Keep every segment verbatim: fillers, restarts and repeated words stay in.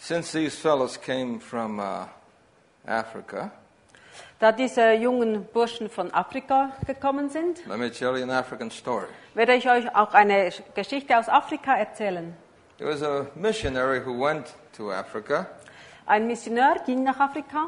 Since these fellows came from uh, Africa, Da diese jungen Burschen von Afrika gekommen sind, let me tell you an African story. werde ich euch auch eine Geschichte aus Afrika erzählen. There was a missionary who went to Africa, Ein Missionar ging nach Afrika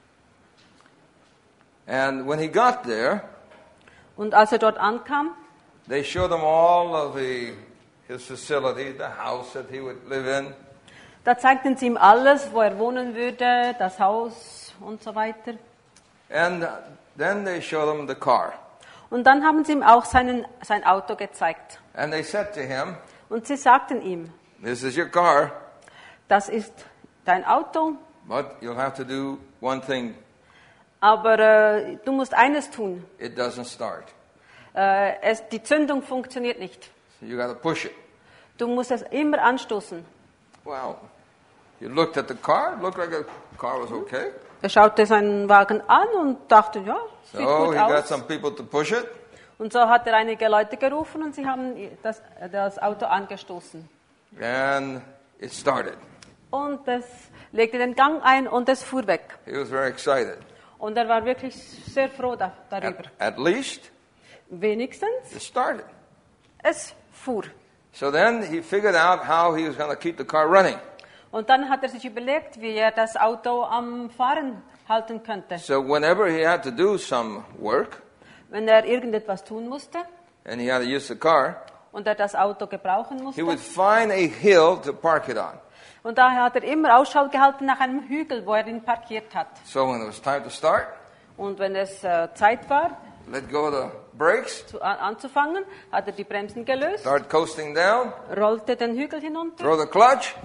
and when he got there, und als er dort ankam, they showed him all of the his facilities, the house that he would live in, da zeigten sie ihm alles, wo er wohnen würde, das Haus und so weiter. and then they showed him the car. Und dann haben sie ihm auch seinen, sein Auto gezeigt. And they said to him, Und sie sagten ihm, "This is your car, das ist dein Auto, but you'll have to do one thing. aber äh, du musst eines tun. It doesn't start. Äh, es, die Zündung funktioniert nicht. So you got to push it." Du musst es immer anstoßen. Well, he looked at the car. It looked like the car was okay. Er schaute seinen Wagen an und dachte, ja, sieht So gut he got aus. some people to push it. Und so hat er einige Leute gerufen und sie haben das, das Auto angestoßen. And it started. Und es legte den Gang ein und es fuhr weg. He was very excited. Und er war wirklich sehr froh da, darüber. At, at least Wenigstens, it started. es fuhr. So then he figured out how he was going to keep the car running. Und dann hat er sich überlegt, wie er das Auto am Fahren halten könnte. So whenever he had to do some work Wenn er irgendetwas tun musste and he had to use the car, und er das Auto gebrauchen he musste. would find a hill to park it on. Und daher hat er immer Ausschau gehalten nach einem Hügel, wo er ihn parkiert hat. So when it was time to start, Und wenn es äh, Zeit war, let go of the brakes, zu, an, anzufangen, hat er die Bremsen gelöst, start coasting down, rollte den Hügel hinunter, throw the clutch,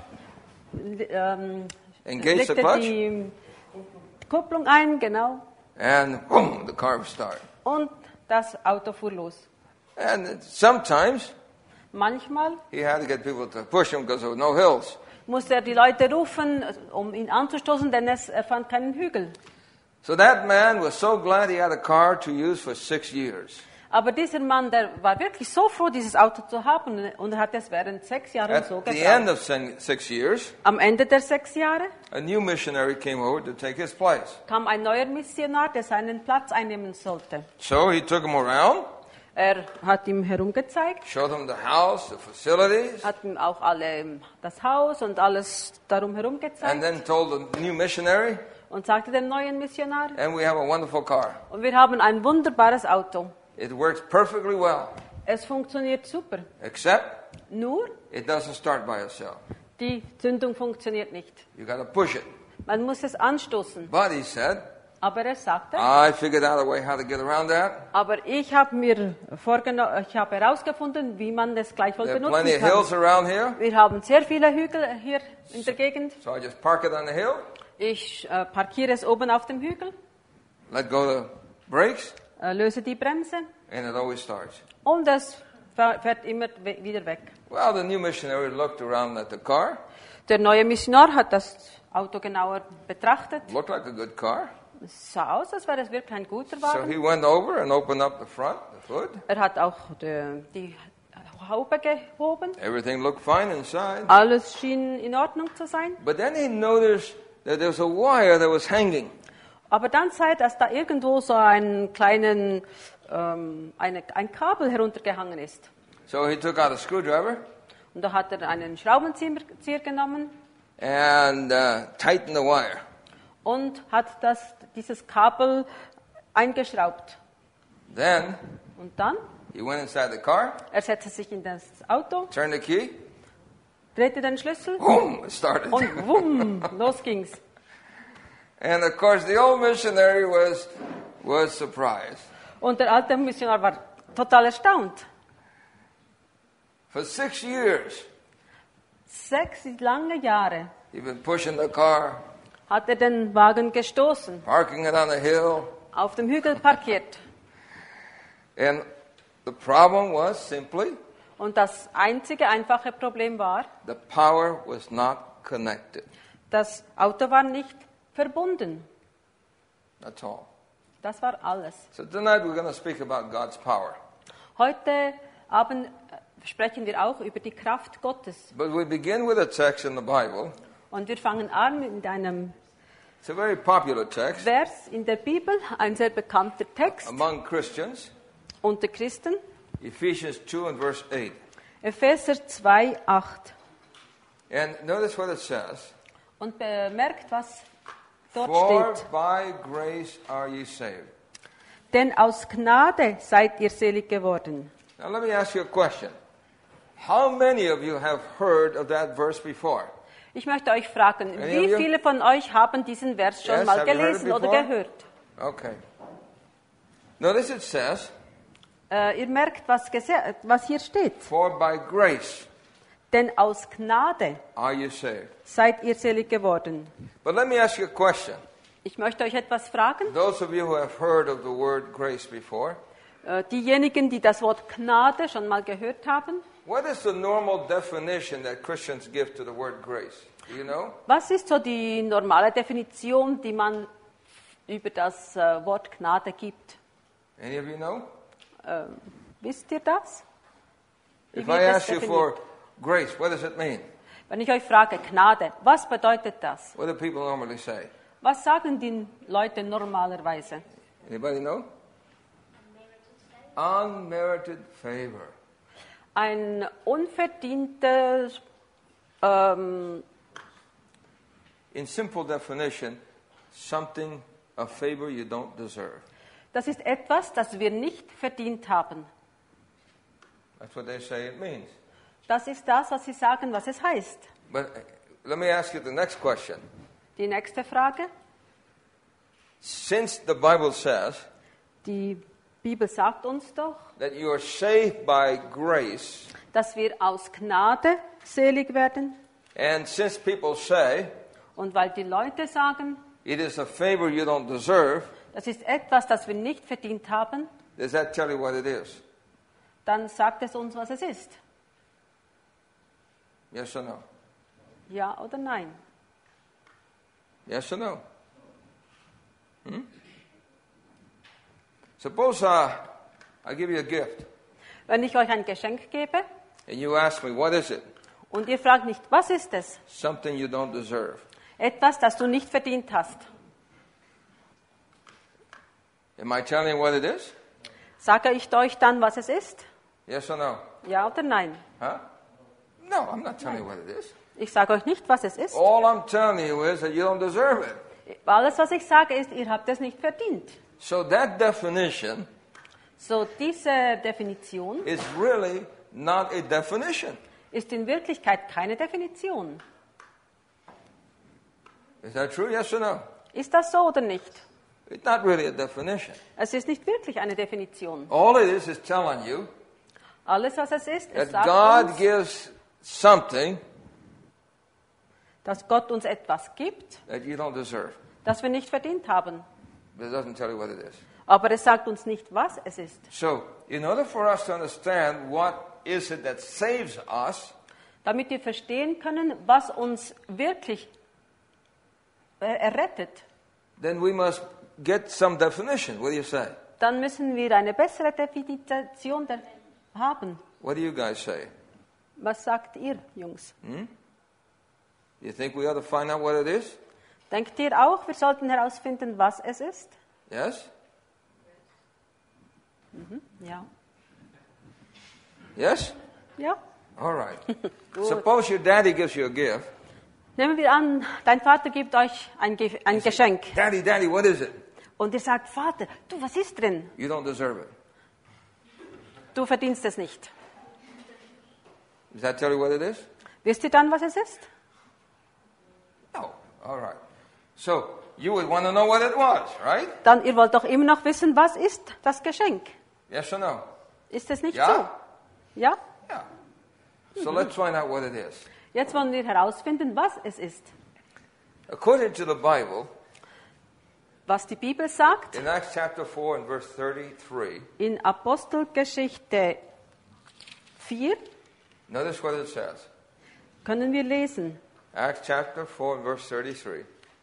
ähm, engage the legte clutch, die Kupplung ein, genau, and boom, the car would start. und das Auto fuhr los. And sometimes Manchmal he had to get people to push him because there were no hills. musste er die Leute rufen, um ihn anzustoßen, denn es, er fand keinen Hügel. So that man was so glad he had a car to use for six years. Aber dieser Mann, der war wirklich so froh, dieses Auto zu haben, und er hat es während sechs Jahren At so the end gebraucht. of sen- six years, Am Ende der sechs Jahre a new missionary came over to take his place. kam ein neuer Missionar, der seinen Platz einnehmen sollte. So he took him around, Er hat ihm herumgezeigt, showed him the house, the facilities, hat ihm auch alle das Haus und alles darum herum and gezeigt then told the new missionary, und sagte dem neuen Missionar, and we have a wonderful car. und wir haben ein wunderbares Auto. It works perfectly well, Es funktioniert super. except Nur it doesn't start by itself. die Zündung funktioniert nicht. You got to push it. Man muss es anstoßen. But he said, Aber er sagte, I figured out a way how to get around that. aber ich habe mir vorgenommen, ich habe herausgefunden, wie man das gleichwohl There are plenty benutzen of hills kann. around here, Wir haben sehr viele Hügel hier in der Gegend. so I just park it on the hill, Ich äh, parkiere es oben auf dem Hügel, let go of the brakes, äh, löse die Bremse and it always starts. und es fa- fährt immer we- wieder weg. Well, the new missionary looked around at the car, Der neue Missionar hat das Auto genauer betrachtet. looked like a good car. Es sah aus, als wäre es wirklich ein guter So Wagen. he went over and opened up the front, the hood. Er hat auch die, die Haube gehoben. Everything looked fine inside. Alles schien in Ordnung zu sein. But then he noticed that there was a wire that was hanging. Aber dann sei, dass da irgendwo so ein kleinen, ähm, eine, ein Kabel heruntergehangen ist. So he took out a screwdriver Und da hat er einen Schraubenzieher genommen and uh, tightened the wire. und hat das, dieses Kabel eingeschraubt. Then Und dann, he went inside the car, er setzte sich in das Auto, turned the key, drehte den Schlüssel boom, it started. und wumm, los ging's. And of course, the old missionary was was surprised. Und der alte Missionar war total erstaunt. For six years, Sechs lange Jahre he'd been pushing the car, hat er den Wagen gestoßen, parking it on the hill, auf dem Hügel parkiert. and the problem was simply Und das einzige einfache Problem war, the power was not connected. das Auto war nicht verbunden. That's all. Das war alles. So tonight we're going to speak about God's power. Heute Abend äh, sprechen wir auch über die Kraft Gottes. But we begin with a text in the Bible Und wir fangen an mit einem It's a very popular text Vers in der Bibel, ein sehr bekannter Text among Christians. unter Christen. Ephesians two and verse eight. Epheser zwei, acht. And notice what it says. Und bemerkt, was dort For steht. by grace are ye saved. Denn aus Gnade seid ihr selig geworden. Now let me ask you a question. How many of you have heard of that verse before? Ich möchte euch fragen, Any of wie you? viele von euch haben diesen Vers schon Yes, mal have you heard it gelesen oder before? gehört? Okay. Notice it says, Äh, ihr merkt, was, gese- was hier steht. for by grace Denn aus Gnade are you saved. seid ihr selig geworden. But let me ask you a question. Ich möchte euch etwas fragen. Those of you who have heard of the word grace before, Äh, diejenigen, die das Wort Gnade schon mal gehört haben, what is the normal definition that Christians give to the word grace? Do you know? was ist so die normale Definition, die man über das äh, Wort Gnade gibt? Any of you know? Wisst ihr das? Wie If wird I das ask you definiert? for grace, what does it mean? Wenn ich euch frage, Gnade, was bedeutet das? What do people normally say? Was sagen die Leute normalerweise? Anybody know? Unmerited favor. Ein unverdienter, ähm, In simple definition, something, a favor you don't deserve. das ist etwas, das wir nicht verdient haben. That's what they say it means. Das ist das, was sie sagen, was es heißt. But uh, let me ask you the next question. Die nächste Frage. Since the Bible says Die Bibel sagt uns doch, that you are saved by grace, dass wir aus Gnade selig werden. and since people say Und weil die Leute sagen, it is a favor you don't deserve, das ist etwas, das wir nicht verdient haben, does that tell you what it is? dann sagt es uns, was es ist. Yes or no? Ja oder nein? Yes or no? Hmm? Suppose uh, I give you a gift, Wenn ich euch ein Geschenk gebe and you ask me, what is it? und ihr fragt nicht, was ist es? Something you don't deserve. Etwas, das du nicht verdient hast. Am I telling you what it is? Sage ich euch dann, was es ist? Yes or no? Ja oder nein? Huh? No, I'm not telling you what it is. Ich sage euch nicht, was es ist. All I'm telling you is that you don't deserve it. Alles, was ich sage, ist, ihr habt es nicht verdient. So that definition So, diese Definition is really not a definition. ist in Wirklichkeit keine Definition. Is that true? Yes or no? Ist das so oder nicht? It's not really a definition. Es ist nicht wirklich eine Definition. All it is is telling you Alles, was es ist, es that sagt God uns, gives something dass Gott uns etwas gibt, that you don't deserve. das wir nicht verdient haben. But it doesn't tell you what it is. Aber es sagt uns nicht, was es ist. So, in order for us to understand what is it that saves us, Damit wir verstehen können, was uns wirklich äh, errettet, then we must get some definition. What do you say? dann müssen wir eine bessere Definition der haben. What do you guys say? Was sagt ihr, Jungs? You think we ought to find out what it is? Denkt ihr auch, wir sollten herausfinden, was es ist? Yes? Ja. Yes? Ja. All right. Suppose your daddy gives you a gift. Nehmen wir an, dein Vater gibt euch ein, Ge ein Geschenk. Daddy, daddy, what is it? Und ihr sagt, Vater, du, was ist drin? You don't deserve it. Du verdienst es nicht. Does that tell you what it is? Wisst ihr dann, was es ist? No. All right. So, you would want to know what it was, right? Dann, ihr wollt doch immer noch wissen, was ist das Geschenk? Yes or no? Ist es nicht Ja. so? Ja? Yeah. So let's find out what it is. Jetzt wollen wir herausfinden, was es ist. According to the Bible, Was die Bibel sagt, in Acts chapter four and verse thirty-three, in Apostelgeschichte vier notice what it says. können wir lesen, Acts chapter four and verse thirty-three.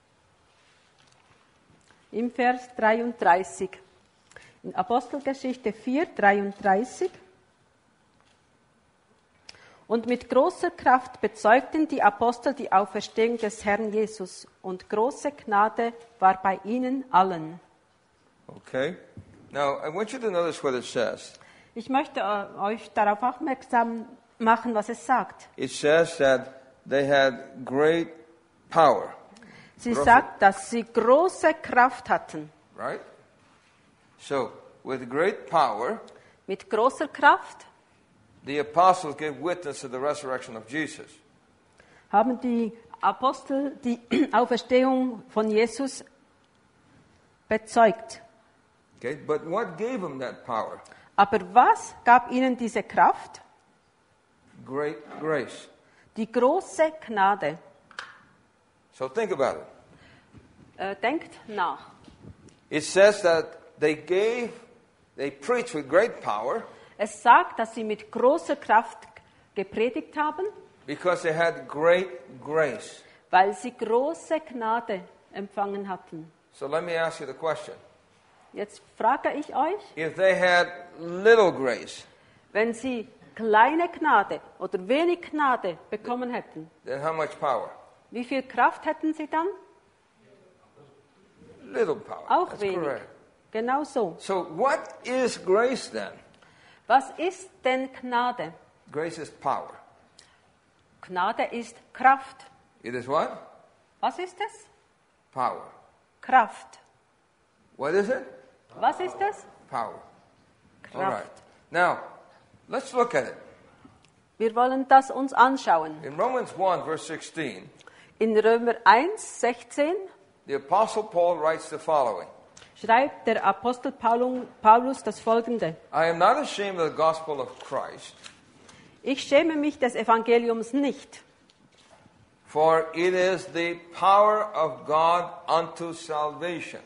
im Vers dreiunddreißig. In Apostelgeschichte vier, dreiunddreißig. Und mit großer Kraft bezeugten die Apostel die Auferstehung des Herrn Jesus. Und große Gnade war bei ihnen allen. Okay? Now, I want you to notice what it says. Ich möchte äh, euch darauf aufmerksam machen, was es sagt. It says that they had great power, Sie Große- sagt, dass sie große Kraft hatten. right? So, with great power, Mit großer Kraft the apostles gave witness to the resurrection of Jesus. haben die Apostel die Auferstehung von Jesus bezeugt. Okay? But what gave them that power? Aber was gab ihnen diese Kraft? Great grace. Die große Gnade. So think about it. Äh, denkt nach. It says that they gave, they preached with great power Es sagt, dass sie mit großer Kraft gepredigt haben, because they had great grace. weil sie große Gnade empfangen hatten. So let me ask you the question. Jetzt frage ich euch, If they had little grace, wenn sie kleine Gnade oder wenig Gnade bekommen hätten, then how much power? wie viel Kraft hätten sie dann? Little power. Auch That's wenig. correct. Genau so. So what is grace then? Was ist denn Gnade? Grace is power. Gnade ist Kraft. It is what? Was ist es? Power. Kraft. What is it? Was ist es? Power. All right. Kraft. Now, let's look at it. Wir wollen das uns anschauen. In Romans one, verse sixteen, In Römer eins, sechzehn the Apostle Paul writes the following. schreibt der Apostel Paulung- Paulus das Folgende. I am not ashamed of the gospel of Christ, Ich schäme mich des Evangeliums nicht, for it is the power of God unto salvation.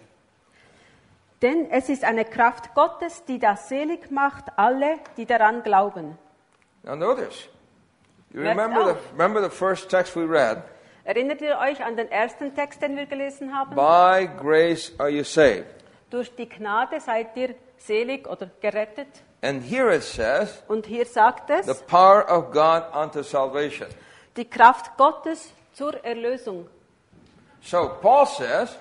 denn es ist eine Kraft Gottes, die das selig macht, alle, die daran glauben. Now notice, you Merkt remember the, auf. remember the first text we read? Erinnert ihr euch an den ersten Text, den wir gelesen haben? By grace are you saved. Durch die Gnade seid ihr selig oder gerettet. And here it says, Und hier sagt the es, power of God unto salvation. die Kraft Gottes zur Erlösung. So Paul says,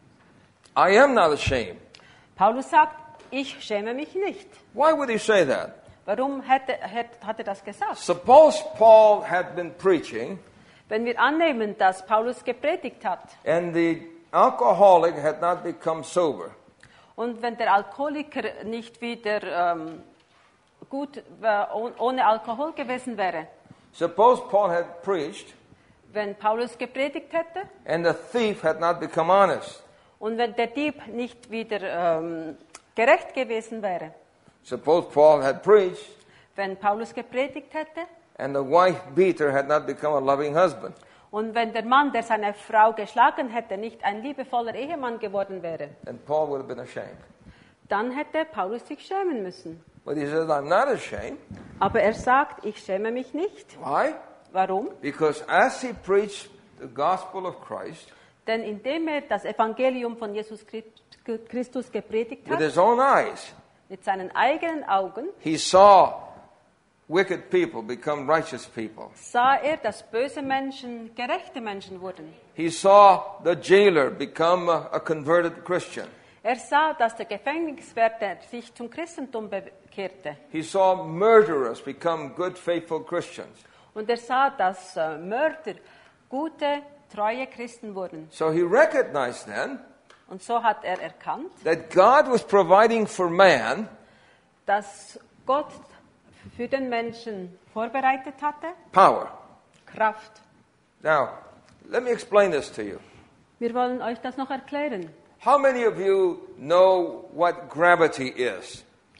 I am not ashamed. Paulus sagt, ich schäme mich nicht. Why would he say that? Warum hätte, hätte, hat er das gesagt? Suppose Paul had been preaching Wenn wir annehmen, dass Paulus gepredigt hat and the alcoholic had not become sober. und wenn der Alkoholiker nicht wieder ähm, gut äh, oh- ohne Alkohol gewesen wäre, Suppose Paul had preached wenn Paulus gepredigt hätte and the thief had not become honest. und wenn der Dieb nicht wieder ähm, gerecht gewesen wäre, Suppose Paul had preached wenn Paulus gepredigt hätte and the wife beater had not become a loving husband. und wenn der Mann, der seine Frau geschlagen hätte, nicht ein liebevoller Ehemann geworden wäre, Then Paul would have been ashamed. dann hätte Paulus sich schämen müssen. But he says, I'm not ashamed. Aber er sagt, ich schäme mich nicht. Why? Warum? Because as he preached the gospel of Christ Denn indem er das Evangelium von Jesus Christus gepredigt with hat, his own eyes, mit seinen eigenen Augen, he saw wicked people become righteous people. sah er, dass böse Menschen gerechte Menschen wurden. He saw the jailer become a, a converted Christian. Er sah, dass der Gefängniswärter sich zum Christentum bekehrte. He saw murderers become good, faithful Christians. Und er sah, dass äh, Mörder gute, treue Christen wurden. So he recognized then Und so hat er erkannt, that God was providing for man dass Gott für den Menschen vorbereitet hatte, power. Kraft. Now, let me explain this to you. Wir wollen euch das noch erklären. How many of you know what gravity is?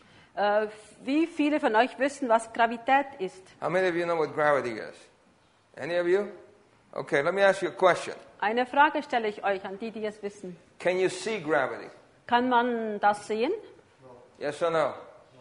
Äh, wie viele von euch wissen, was Gravität ist? How many of you know what gravity is? Any of you? Okay, let me ask you a question. Eine Frage stelle ich euch an die, die es wissen. Can you see gravity? Kann man das sehen? Yes or no?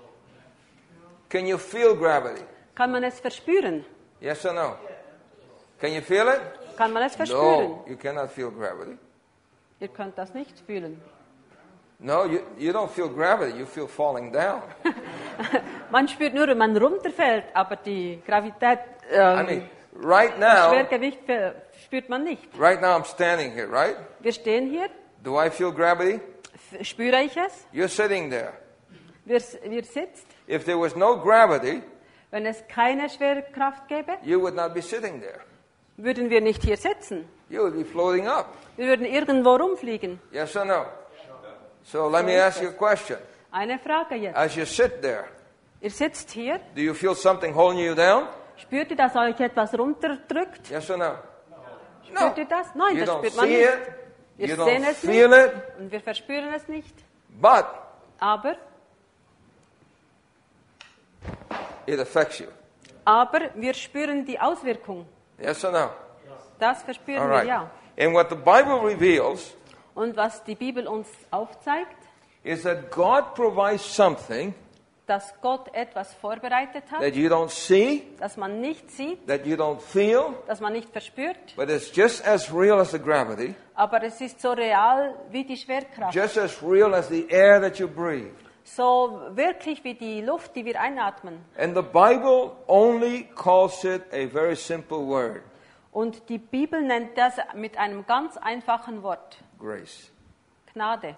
Can you feel gravity? Kann man es verspüren? Yes or no? Can you feel it? Kann man es verspüren? No, you cannot feel gravity. Ihr könnt das nicht fühlen. No, you, you don't feel gravity, you feel falling down. Man spürt nur, wenn man runterfällt, aber die Gravität, I ähm, mean, right das now, Schwergewicht ver- spürt man nicht. right now I'm standing here, right? Wir stehen hier, Do I feel gravity? f- spüre ich es? You're sitting there. Wir, s- wir sitzt. If there was no gravity, Wenn es keine Schwerkraft gäbe, you would not be sitting there. würden wir nicht hier sitzen. You would be floating up. Wir würden irgendwo rumfliegen. Yes or no? So let me ask you a question. Eine Frage jetzt. As you sit there, Ihr sitzt hier, do you feel something holding you down? spürt ihr, dass euch etwas runterdrückt? Yes or no? Spürt ihr das? Nein, You das don't spürt man see nicht. it. Wir You sehen don't es feel nicht it. und wir verspüren es nicht. But Aber, it affects you. aber wir spüren die Auswirkung. Yes or no? Das verspüren All wir, right. ja. And what the Bible reveals Und was die Bibel uns aufzeigt, is that God provides something dass Gott etwas vorbereitet hat, that you don't see, das man nicht sieht, that you don't feel, das man nicht verspürt, but it's just as real as the gravity, aber es ist so real wie die Schwerkraft. just as real as the air that you breathe. So wirklich wie die Luft, die wir einatmen. And the Bible only calls it a very simple word, Und die Bibel nennt das mit einem ganz einfachen Wort, grace. Gnade.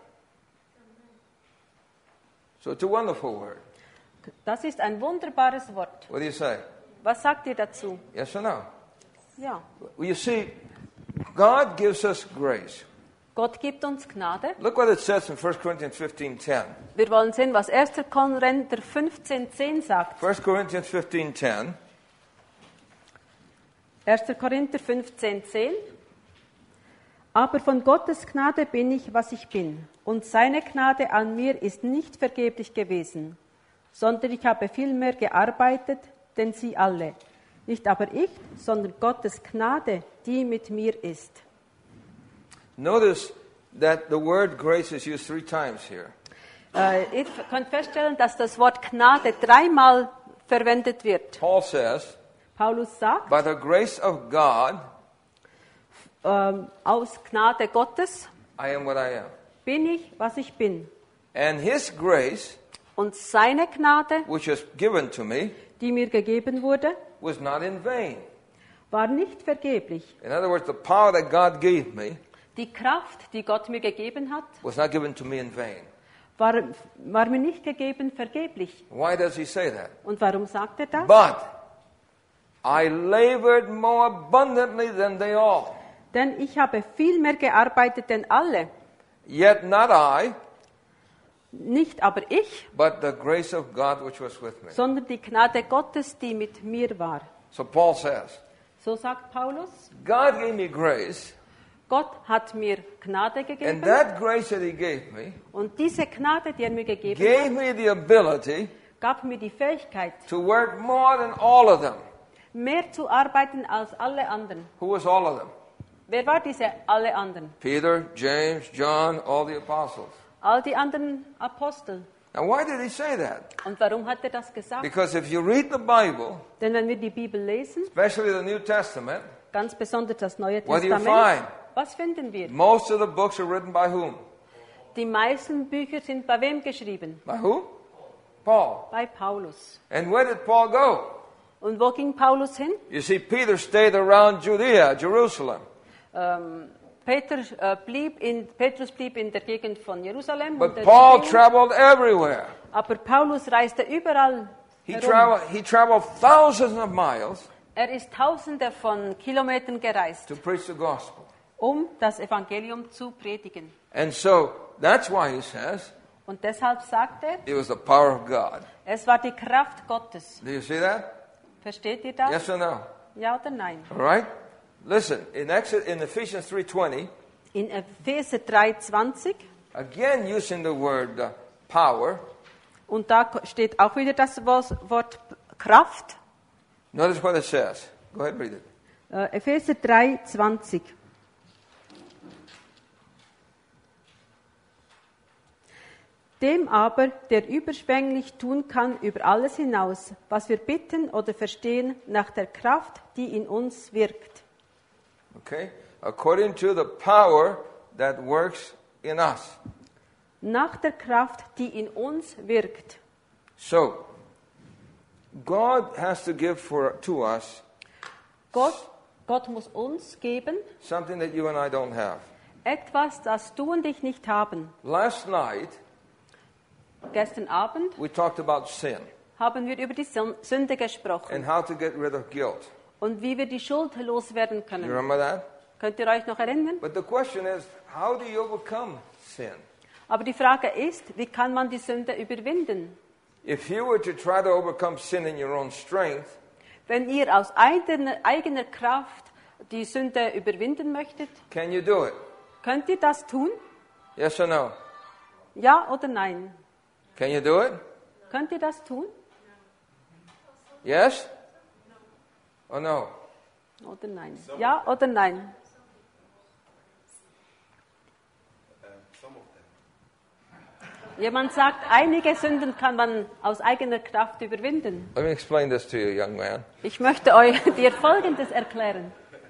So it's a wonderful word. Das ist ein wunderbares Wort. What do you say? Was sagt ihr dazu? Yes or no? Ja, Well, you see, God gives us grace. Gott gibt uns Gnade. Look what it says in First Corinthians fifteen ten. Wir wollen sehen, was erster Korinther fünfzehn zehn sagt. First Corinthians fifteen ten. erster Korinther fünfzehn zehn. Aber von Gottes Gnade bin ich, was ich bin. Und seine Gnade an mir ist nicht vergeblich gewesen, sondern ich habe vielmehr gearbeitet, denn sie alle. Nicht aber ich, sondern Gottes Gnade, die mit mir ist. Notice that the word grace is used three times here. Äh, ihr könnt feststellen, dass das Wort Gnade dreimal verwendet wird. Paul says, Paulus sagt, by the grace of God, ähm, aus Gnade Gottes I am what I am. bin ich, was ich bin. And his grace, Und seine Gnade, which was given to me, die mir gegeben wurde, was not in vain. war nicht vergeblich. In other words, the power that God gave me Die Kraft, die Gott mir gegeben hat, was not given to me in vain. war, war mir nicht gegeben vergeblich. Why does he say that? Und warum sagt er das? But I labored more abundantly than they all. Denn ich habe viel mehr gearbeitet denn alle. Yet not I, Nicht aber ich, but the grace of God which was with me. sondern die Gnade Gottes, die mit mir war. So Paul says, So sagt Paulus, God gave me grace, Gott hat mir Gnade and gegeben. that grace that he gave me Und diese Gnade, die er mir gegeben gave hat, me the ability gab mir die Fähigkeit, to work more than all of them. mehr zu arbeiten als alle anderen. Who was all of them? Wer war diese alle anderen? Peter, James, John, all the apostles. All die anderen Apostel. Now why did he say that? Und warum hat er das gesagt? Because if you read the Bible, Denn wenn wir die Bibel lesen, especially the New Testament, ganz besonders das Neue What do you Testament, find? was finden wir? most of the books are written by whom? Die meisten Bücher sind bei wem geschrieben? By who? Paul. Bei Paulus. And where did Paul go? Und wo ging Paulus hin? You see, Peter stayed around Judea, Jerusalem. Ähm, Peter, äh, blieb in, Petrus blieb in der Gegend von Jerusalem. und But der Paul Judäa. traveled everywhere. Aber Paulus reiste überall He herum. traveled, he traveled thousands of miles Er ist tausende von Kilometern gereist, to preach the gospel. um das Evangelium zu predigen. And so that's why he says Und deshalb sagt er, it was the power of God. es war die Kraft Gottes. Do you see that? Versteht ihr das? Yes or no? Ja oder nein? All right? Listen, in, Exodus, in Ephesians three twenty, In Epheser drei zwanzig, again using the word uh, power, und da steht auch wieder das Wort Kraft. notice what it says. Go ahead, read it. Äh, Epheser drei zwanzig. Dem aber, der überschwänglich tun kann über alles hinaus, was wir bitten oder verstehen, nach der Kraft, die in uns wirkt. Okay? According to the power that works in us. Nach der Kraft, die in uns wirkt. So, God has to give for to us Gott, Gott muss uns geben something that you and I don't have. etwas, das du und ich nicht haben. Last night, Gestern Abend we talked about sin haben wir über die Sün- Sünde gesprochen and how to get rid of guilt. und wie wir die Schuld loswerden You können. remember that? Könnt ihr euch noch erinnern? But the question is, how do you overcome sin? Aber die Frage ist, wie kann man die Sünde überwinden? If you were to try to overcome sin in your own strength, Wenn ihr aus eigener, eigener Kraft die Sünde überwinden möchtet, can you do it? könnt ihr das tun? Yes or no? Ja oder nein? Can you do it? Könnt ihr das tun? Yes? Or no? Oder nein? Ja oder nein? Jemand sagt, einige Sünden kann man aus eigener Kraft überwinden. Let me explain this to you, young man. Ich möchte euch dir Folgendes erklären.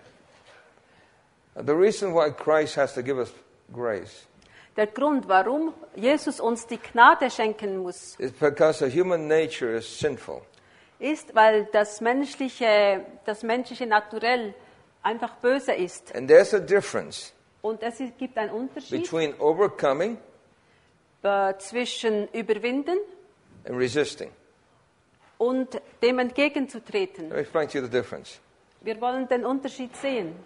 The reason why Christ has to give us grace Der Grund, warum Jesus uns die Gnade schenken muss, is because the human nature is sinful. ist, weil das menschliche, das menschliche Naturell einfach böse ist. And there's a difference Und es gibt einen Unterschied between overcoming äh, zwischen überwinden and resisting. und dem entgegenzutreten. Let me explain to you the difference. Wir wollen den Unterschied sehen.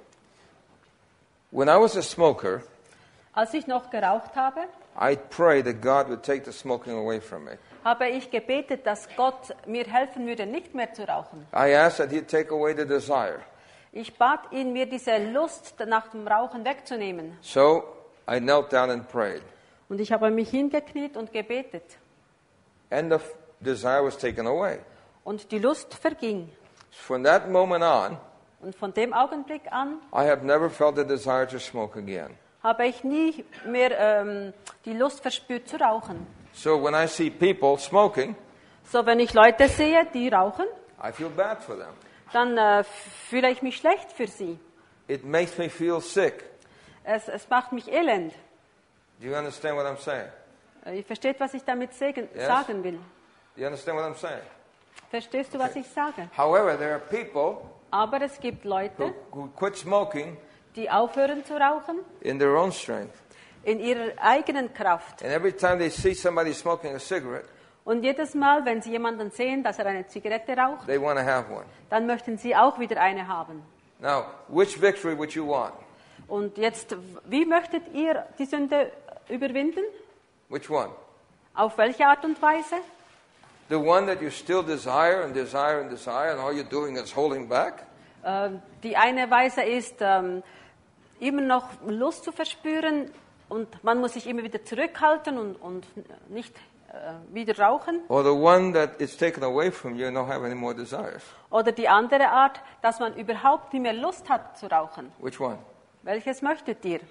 When I was a smoker, Als ich noch geraucht habe, I prayed that God would take the smoking away from me. habe ich gebetet, dass Gott mir helfen würde, nicht mehr zu rauchen. I asked that He'd take away the desire. Ich bat ihn, mir diese Lust nach dem Rauchen wegzunehmen. So I knelt down and prayed. Und ich habe mich hingekniet und gebetet. And the f- desire was taken away. Und die Lust verging. From that moment on, Und von dem Augenblick an I have never felt the desire to smoke again. habe ich nie mehr ähm, die Lust verspürt zu rauchen. So when I see people smoking, So, wenn ich Leute sehe, die rauchen, I feel bad for them. dann äh, fühle ich mich schlecht für sie. It makes me feel sick. Es, es macht mich elend. Do you understand what I'm saying? Äh, Ihr versteht, was ich damit sagen, Yes. sagen will. You understand what I'm saying? Verstehst du, was ich sage? However, there are people Aber es gibt who, Leute, who quit smoking die aufhören zu rauchen in their own strength. in ihrer eigenen Kraft. And every time they see somebody smoking a cigarette, Und jedes Mal, wenn sie jemanden sehen, dass er eine Zigarette raucht, they want to have one. dann möchten sie auch wieder eine haben. Now, which victory would you want? Und jetzt, wie möchtet ihr die Sünde überwinden? Which one? Auf welche Art und Weise? The one that you still desire and desire and desire, and all you're doing is holding back? Ähm, Die eine Weise ist, ähm, immer noch Lust zu verspüren und man muss sich immer wieder zurückhalten und, und nicht äh, wieder rauchen. Or the one that is taken away from you and don't have any more desires? Oder die andere Art, dass man überhaupt nicht mehr Lust hat zu rauchen. Which one? Welches möchtet ihr?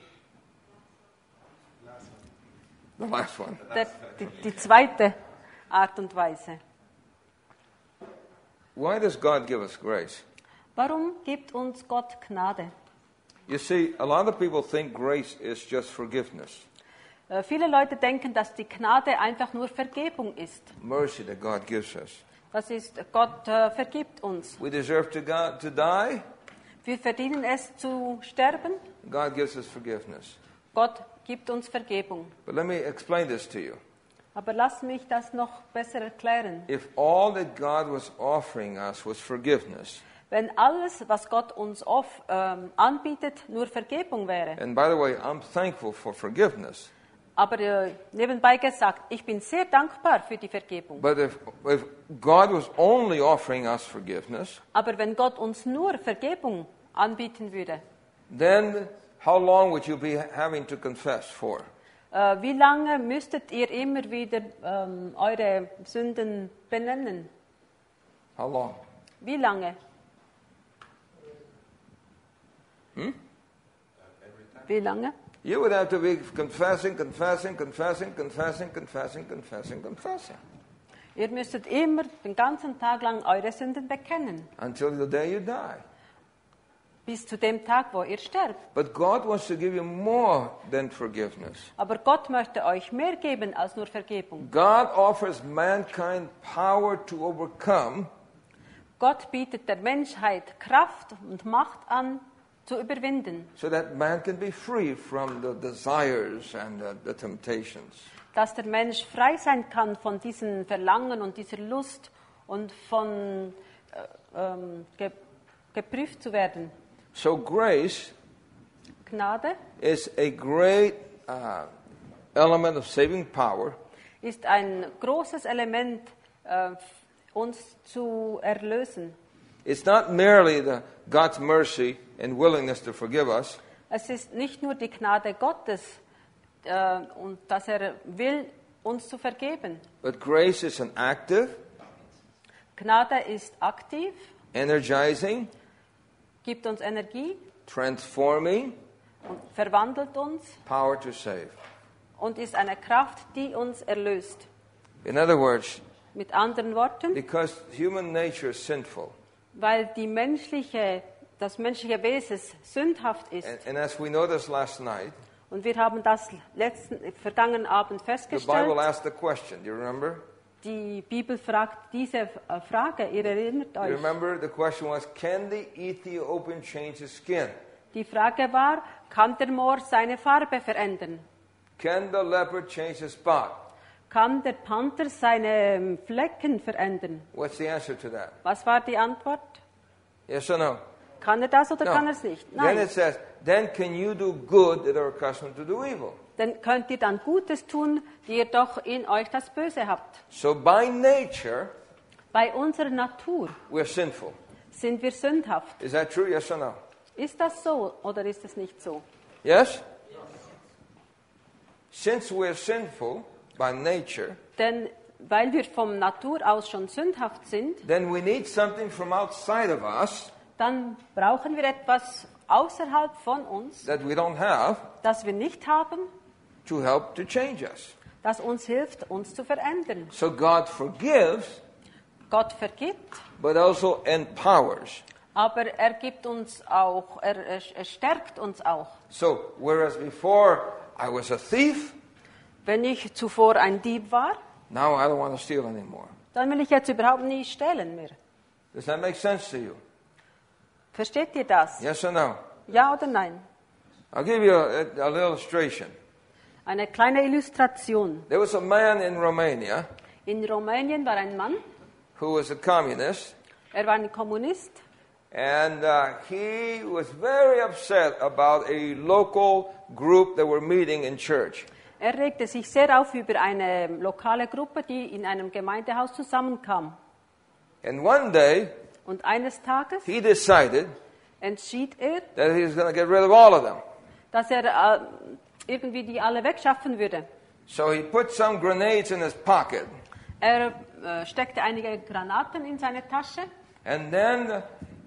The last one. Der, die, die zweite Art und Weise. Why does God give us grace? Warum gibt uns Gott Gnade? You see, a lot of people think grace is just forgiveness, Äh, Viele Leute denken, dass die Gnade einfach nur Vergebung ist. mercy that God gives us. Das ist, Gott äh, vergibt uns. We deserve to, God, to die. Wir verdienen es zu sterben. God gives us forgiveness. Gott gibt uns Vergebung. But let me explain this to you. Aber lass mich das noch besser erklären. If all that God was offering us was forgiveness, Wenn alles, was Gott uns oft, ähm, anbietet, nur Vergebung wäre. and by the way, I'm thankful for forgiveness, Aber äh, nebenbei gesagt, ich bin sehr dankbar für die Vergebung. but if, if God was only offering us forgiveness, Aber wenn Gott uns nur Vergebung anbieten würde, then how long would you be having to confess for? äh, wie lange müsstet ihr immer wieder ähm, eure Sünden benennen? How long? Wie lange? Hmm? Wie lange? You would have to be confessing, confessing, confessing, confessing, confessing, confessing, confessing Ihr müsstet immer den ganzen Tag lang eure Sünden bekennen, until the day you die. bis zu dem Tag, wo ihr sterbt. But God wants to give you more than forgiveness. Aber Gott möchte euch mehr geben als nur Vergebung. God offers mankind power to overcome, Gott bietet der Menschheit Kraft und Macht an, zu überwinden, so that man can be free from the desires and the, the temptations. dass der Mensch frei sein kann von diesen Verlangen und dieser Lust und von äh, ähm, ge geprüft zu werden. So grace Gnade is a great uh, element of saving power, ist ein großes Element, äh, uns zu erlösen. It's not merely the God's mercy and willingness to forgive us, Es ist nicht nur die Gnade Gottes äh, und dass er will, uns zu vergeben. but grace is an active, Gnade ist aktiv, energizing, gibt uns Energie transforming und verwandelt uns power to save. und ist eine Kraft, die uns erlöst. In other words, Mit anderen Worten, because human nature is sinful, weil die menschliche, das menschliche Wesen sündhaft ist. and, and as we noticed last night, Und wir haben das letzten, vergangenen Abend the Bible festgestellt. asked the question. Do you remember? Die Bibel fragt diese äh, Frage, ihr erinnert Do you euch. remember the question was, can the Ethiopian change his skin? Die Frage war, kann der Moor seine Farbe verändern? Can the leopard change his spot? Kann der Panther seine ähm, Flecken verändern? What's the answer to that? Was war die Antwort? Yes or no? Kann er das oder No. kann er es nicht? Then Nein. it says, then can you do good that are accustomed to do evil? Dann könnt ihr dann Gutes tun, die ihr doch in euch das Böse habt. So by nature, Bei unserer Natur we're sinful. sind wir sündhaft. Is that true? Yes or no? Ist das so oder ist es nicht so? Yes? Since we're sinful by nature, Denn weil wir vom Natur aus schon sündhaft sind, then we need something from outside of us dann brauchen wir etwas außerhalb von uns, that we don't have das wir nicht haben, to help to change us. das uns hilft, uns zu verändern. So God forgives, Gott vergibt, but also empowers. aber er gibt uns auch, er, er, er stärkt uns auch. So whereas before I was a thief, Wenn ich zuvor ein Dieb war, now I don't want to steal anymore. dann will ich jetzt überhaupt nie stehlen mehr. Does that make sense to you? Versteht ihr das? Yes or no? Ja oder nein? I'll give you a, a, a little illustration. Eine kleine Illustration. There was a man in Romania In Rumänien war ein Mann, who was a communist, er war ein Kommunist, and uh, he was very upset about a local group that were meeting in church. er regte sich sehr auf über eine lokale Gruppe, die in einem Gemeindehaus zusammenkam. And one day, Und eines Tages he decided entschied er, that he was going to get rid of all of them. dass er äh, irgendwie die alle wegschaffen würde. So he put some grenades in his pocket, Er äh, steckte einige Granaten in seine Tasche and then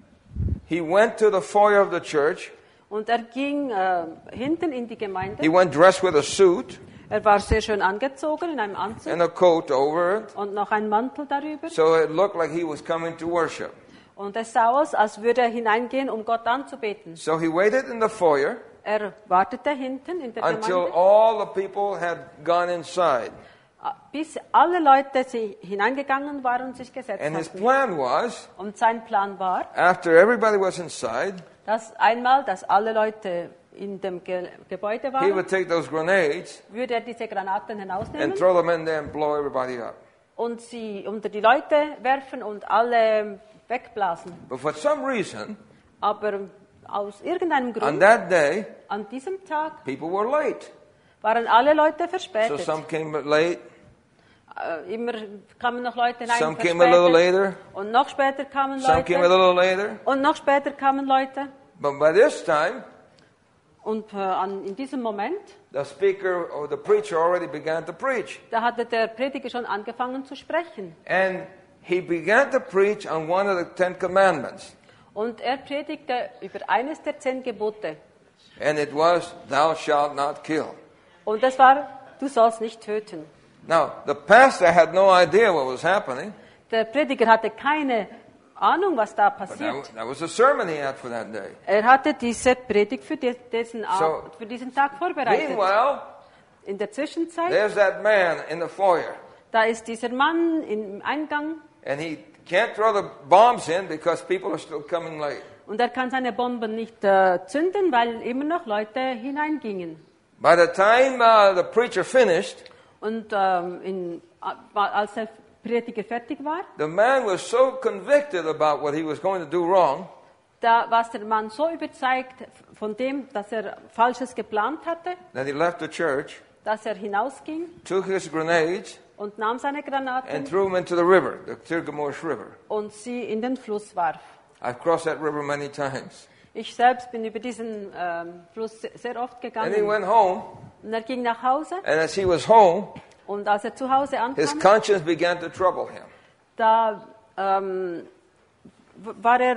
he went to the foyer of the church. und er ging äh, hinten in die Gemeinde. He went dressed with a suit Er war sehr schön angezogen in einem Anzug and a coat over it, und noch ein Mantel darüber. so it looked like he was coming to worship. Und es sah aus, als würde er hineingehen, um Gott anzubeten. So he waited in the foyer Er wartete hinten in der until Gemeinde, all the people had gone inside. bis alle Leute sie hineingegangen waren und sich gesetzt And his hatten. plan was, Und sein Plan war, after everybody was inside, dass einmal, dass alle Leute in dem Ge Gebäude he waren, would take those grenades würde er diese Granaten hinausnehmen and throw them in there and blow everybody up. und sie unter die Leute werfen und alle wegblasen. But for some reason, Aber aus irgendeinem on Grund, that day, an diesem Tag, people were late. waren alle Leute So verspätet. some came late, Äh, Immer kamen noch Leute hinein, some came a little verspätet. later, Und noch später kamen some came a Leute. little later. Und noch später kamen Leute. But by this time, Und äh, an, in diesem Moment, the speaker or the preacher already began to preach. da hatte der Prediger schon angefangen zu sprechen. And he began to preach on one of the Ten Commandments. Und er predigte über eines der zehn Gebote. And it was, thou shalt not kill. Und das war, du sollst nicht töten. Now, the pastor had no idea what was happening. Der Prediger hatte keine Ahnung, was da But that, passiert. wa- that was the sermon he had for that day. Er hatte diese Predigt für, die, diesen, Ab- So, für diesen Tag vorbereitet. Meanwhile, In der Zwischenzeit, there's that man in the foyer. da ist dieser Mann im Eingang And he can't throw the bombs in because people are still coming late. und er kann seine Bomben nicht äh, zünden, weil immer noch Leute hineingingen. By the time uh, the preacher finished, Und ähm, in, als der Prediger fertig war, the man was so convicted about what he was going to do wrong da war der Mann so überzeugt von dem, dass er Falsches geplant hatte, that he left the church, dass er hinausging took his grenades, und nahm seine and Granaten threw them into the river, the Tirgamosh River. und sie in den Fluss warf. I've crossed that river many times. Ich selbst bin über diesen ähm, Fluss se- sehr oft And he gegangen. went home, Und er ging nach Hause and as he was home, und als er zu Hause his ankam, conscience began to trouble him. da ähm, w- war er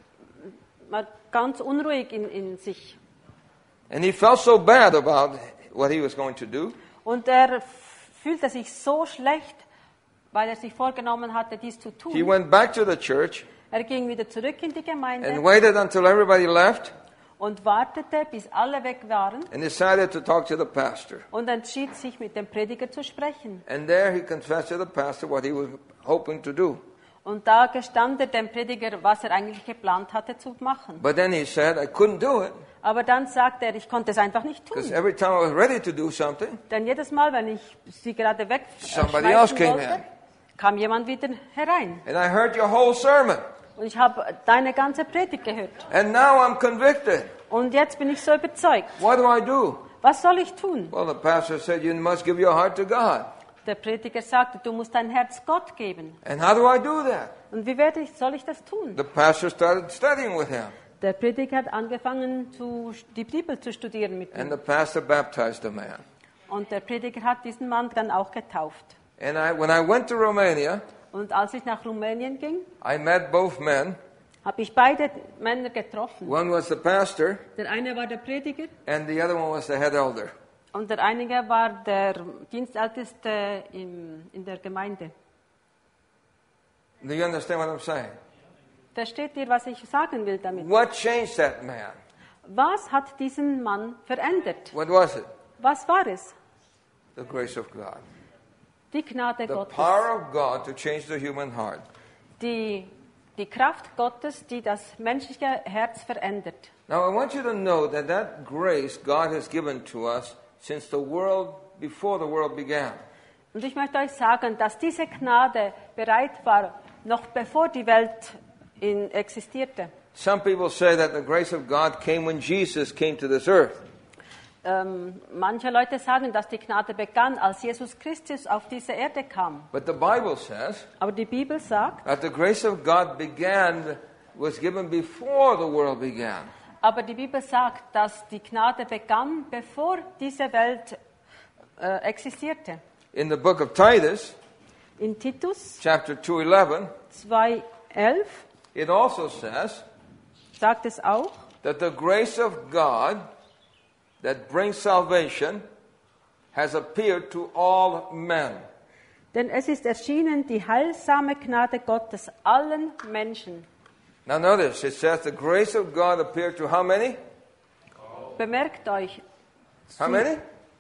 war ganz unruhig in, in sich. And he felt so bad about what he was going to do. Und er f- fühlte sich so schlecht, weil er sich vorgenommen hatte, dies zu He tun. went back to the church Er ging wieder zurück in die and Gemeinde waited until everybody left und wartete, bis alle weg waren and decided to talk to the pastor. und entschied sich, mit dem Prediger zu sprechen. And there he confessed to the pastor what he was hoping to do. Und da gestand er dem Prediger, was er eigentlich geplant hatte zu machen. But then he said, I couldn't do it Aber dann sagte er, ich konnte es einfach nicht because tun. every time I was ready to do something, Denn jedes Mal, wenn ich sie gerade Somebody else wegschmeißen came wollte, in. kam jemand wieder herein. and I heard your whole sermon. Und ich habe deine ganze Predigt gehört. And now I'm convicted. Und jetzt bin ich so überzeugt. What do I do? Was soll ich tun? Well, the pastor said, you must give your heart to God. Der Prediger sagte, du musst dein Herz Gott geben. And how do I do that? Und wie werde ich, soll ich das tun? The pastor started studying with him. Der Prediger hat angefangen, zu, die Bibel zu studieren mit And ihm. the pastor baptized the man. Und der Prediger hat diesen Mann dann auch getauft. And I, when I went to Romania, Und als ich nach Rumänien ging, I met both men. habe ich beide Männer getroffen. One was the pastor, Der eine war der Prediger and the other one was the head elder. und der eine war der Dienstälteste im, in der Gemeinde. Do you understand what I'm saying? Versteht ihr, was ich sagen will damit? What changed that man? Was hat diesen Mann verändert? What was it? Was war es? The grace of God. Die Gnade The Gottes. power of God to change the human heart. Die, die Kraft Gottes, die das menschliche Herz verändert. Now, I want you to know that that grace God has given to us since the world, before the world began. Und ich möchte euch sagen, dass diese Gnade bereit war, noch bevor die Welt in, existierte. Some people say that the grace of God came when Jesus came to this earth. Ähm, manche Leute sagen, dass die Gnade begann, als Jesus Christus auf diese Erde kam. But the Bible says Aber die Bibel sagt, that the grace of God began, was given before the world began. aber die Bibel sagt, dass die Gnade begann, bevor diese Welt äh, existierte. In the book of Titus, In Titus chapter two eleven, zwei elf it also says sagt es auch, that the grace of God that brings salvation has appeared to all men. denn es ist erschienen die heilsame Gnade Gottes allen Menschen. Now notice, it says the grace of God appeared to how many? Bemerkt euch, How many?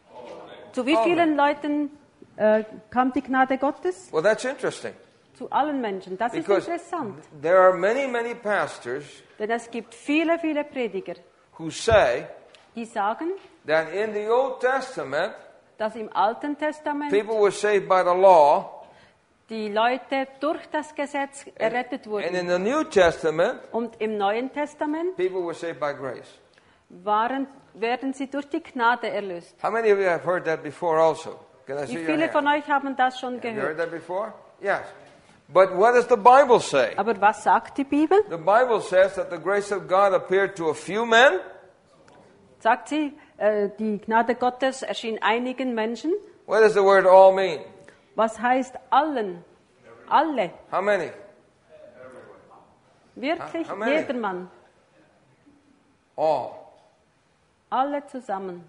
zu wie vielen Leuten äh, kam die Gnade Gottes? Well, that's interesting. Zu allen Menschen. Das ist Because interessant. there are many, many pastors Denn es gibt viele, viele Prediger, who say die sagen, that in the Old Testament, dass im Alten Testament people were saved by the law, die Leute durch das Gesetz errettet and in wurden. the New Testament, Und im Neuen Testament people were saved by grace. waren, werden sie durch die Gnade erlöst. How many of you have heard that before also? Can I see Wie your viele hand? von euch haben das schon Have you heard gehört? that before? Yes. But what does the Bible say? Aber was sagt die Bibel? The Bible says that the grace of God appeared to a few men, Sagt sie, äh, die Gnade Gottes erschien einigen Menschen. what does the word all mean? Was heißt allen? Alle. How many? Wirklich How many? jedermann. All. Alle zusammen.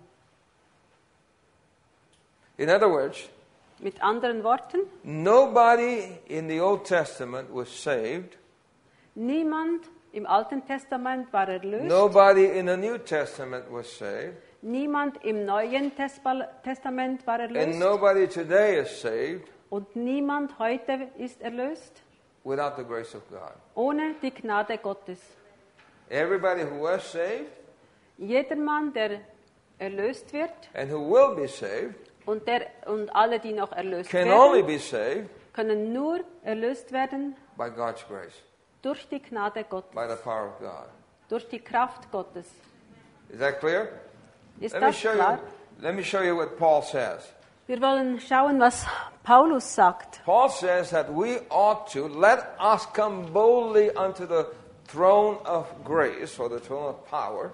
In other words, Mit anderen Worten, nobody in the Old Testament was saved Niemand im Alten Testament war erlöst. Nobody in the New Testament was saved. Niemand im Neuen Tespa- Testament war And erlöst. nobody today is saved Und niemand heute ist erlöst without the grace of God. ohne die Gnade Gottes. Everybody who was saved Jedermann, der erlöst wird and who will be saved und, der, und alle, die noch erlöst can only werden, be saved können nur erlöst werden by God's grace, durch die Gnade Gottes, by the power of God. durch die Kraft Gottes. Is that clear? Ist Let me das show klar? you, let me show you what Paul says. Wir wollen schauen, was Paulus sagt. Paul says that we ought to let us come boldly unto the throne of grace, or the throne of power,